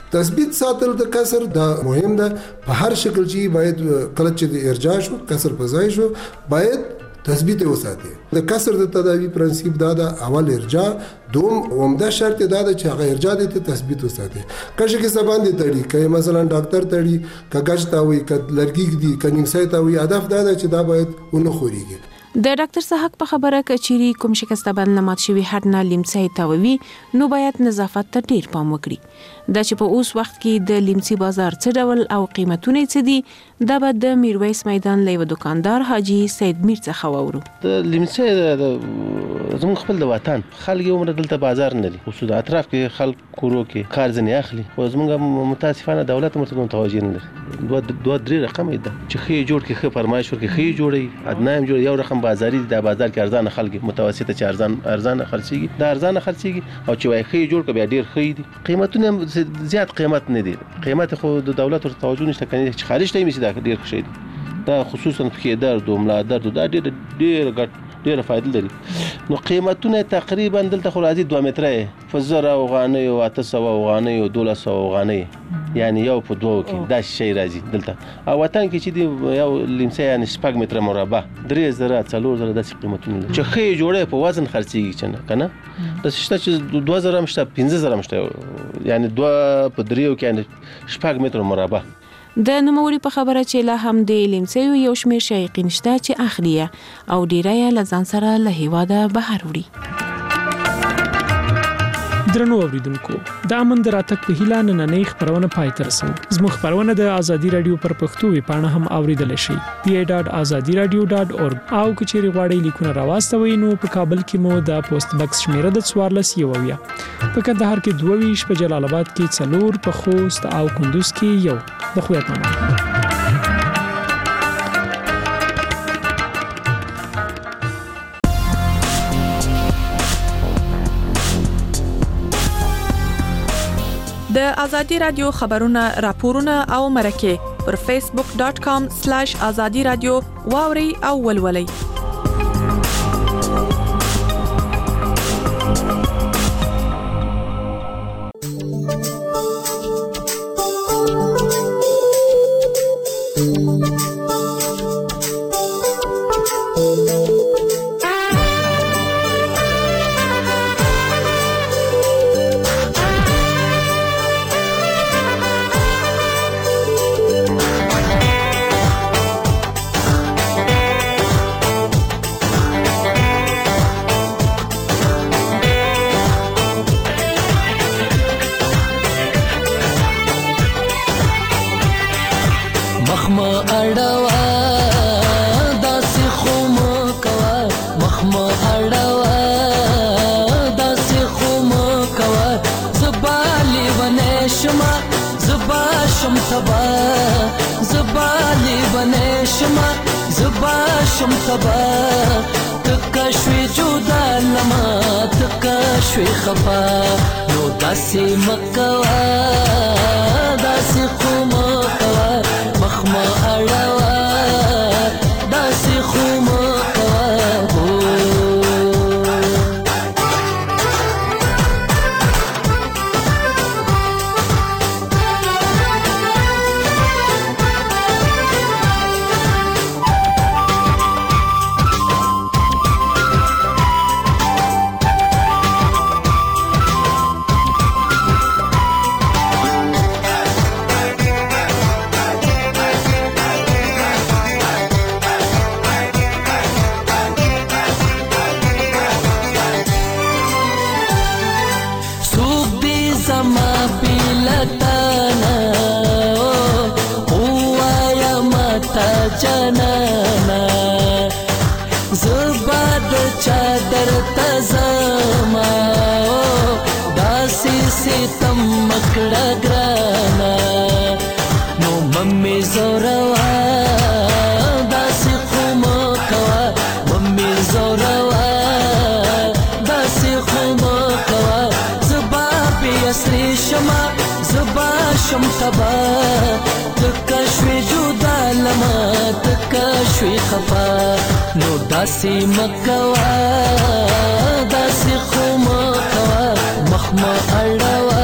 تثبیت ساتل د کسر دا مهم ده په هر شکل چې باید کله چې د ارجاع شو کسر په ځای شو باید تثبیت وساتي د کسر د تداوی پرنسپ دا د اول ارجاع دوم عمده شرط دا د چې هغه ارجاع د تثبیت وساتي کله چې سبان دي تړي کله مثلا ډاکټر تړي کګج تا وي ک لرګي دي ک نیمسای تا وي هدف دا چې دا باید ونه خوريږي د ډاکټر صحاق په خبره کچيري کوم شکسته باندې مات شوی هډ نه لیمڅي تاوي نو باید نظافت ته ډیر پام وکړي دا چې په اوس وخت کې د لیمڅي بازار څه ډول او قیمتونه څه دي دا به د میرویس میدان لیو دکاندار حاجی سید میر څخه وورو د لیمڅي زموږ خپل د وطن خلک عمر دلته بازار نه لري اوس د اطراف کې خلک کورو کې کار ځنې اخلي خو زموږ متاسفانه دولت مرته متوجه نه لري دوه درې رقم ده چې خې جوړ کې خې فرمایش ورکې خې جوړي ادنایم جوړ یو رقم بازاري د بازار کې ارزانه خلک متوسطه چې ارزانه خرڅيږي دا ارزانه خرڅيږي او چې وای خې جوړ کې بیا ډیر خې دي قیمتونه زیات قیمت نه دي قیمت خو د دولت ورته توجه نشته کني چې خارج ته میسي دا ډیر ښه دي دا خصوصا کې درد او ملا درد دا ډیر ډیره فائدہ لري نو قیمتونه تقریبا دلته خو راځي 2 متره فزر او غانه او 800 او غانه او 1200 او غانه یعنی یو په دوه کې دا شی راځي دلته او وطن کې چې دی یو لیمڅه یعنی 6 متره مربع 3000 4000 د قیمتونه چې خې جوړه په وزن خرڅيږي کنه د شته چې 2000 مشته 15000 مشته یعنی 2 په 3 کې یعنی 6 متره مربع د نوموړي په خبره چې لا هم د لیمڅیو یو شمېر شایقین شته چې اخلي او ډیره یې له ځان سره له هیواده بهر وړي درنو اوریدونکو دا من دراتک په هیله نننۍ خبرونه پای ته رسو زموږ خبرونه د ازادي رادیو پر پښتو ویبپاڼه هم اوریدل شي pa.azadiradio.org او کچېری غواړئ لیکونه راوستوي نو په کابل کې مو د پوسټ باکس شمیره د 14 یوویا په کندهار کې 22 په جلال آباد کې 4 په خوست او کندوز کې یو د خواتانو د ازادي رادیو خبرونه راپورونه او مرکه پر facebook.com/azadi radio واوري او ولولي خفا نو داسې مکوا داسې خو مکوا مخما اړوا داسې خو مکوا جنانا زباد چادر تزما داسي ستم مکړه ګرانا نو ممي زوروا داسي خو مکوا ممي زوروا داسي خو مکوا زبا په اصلي شما زبا شم تبا تکشوي جدا لما تکشوي خفا نو داسي مکوا داسي خو مکوا مخما اړوا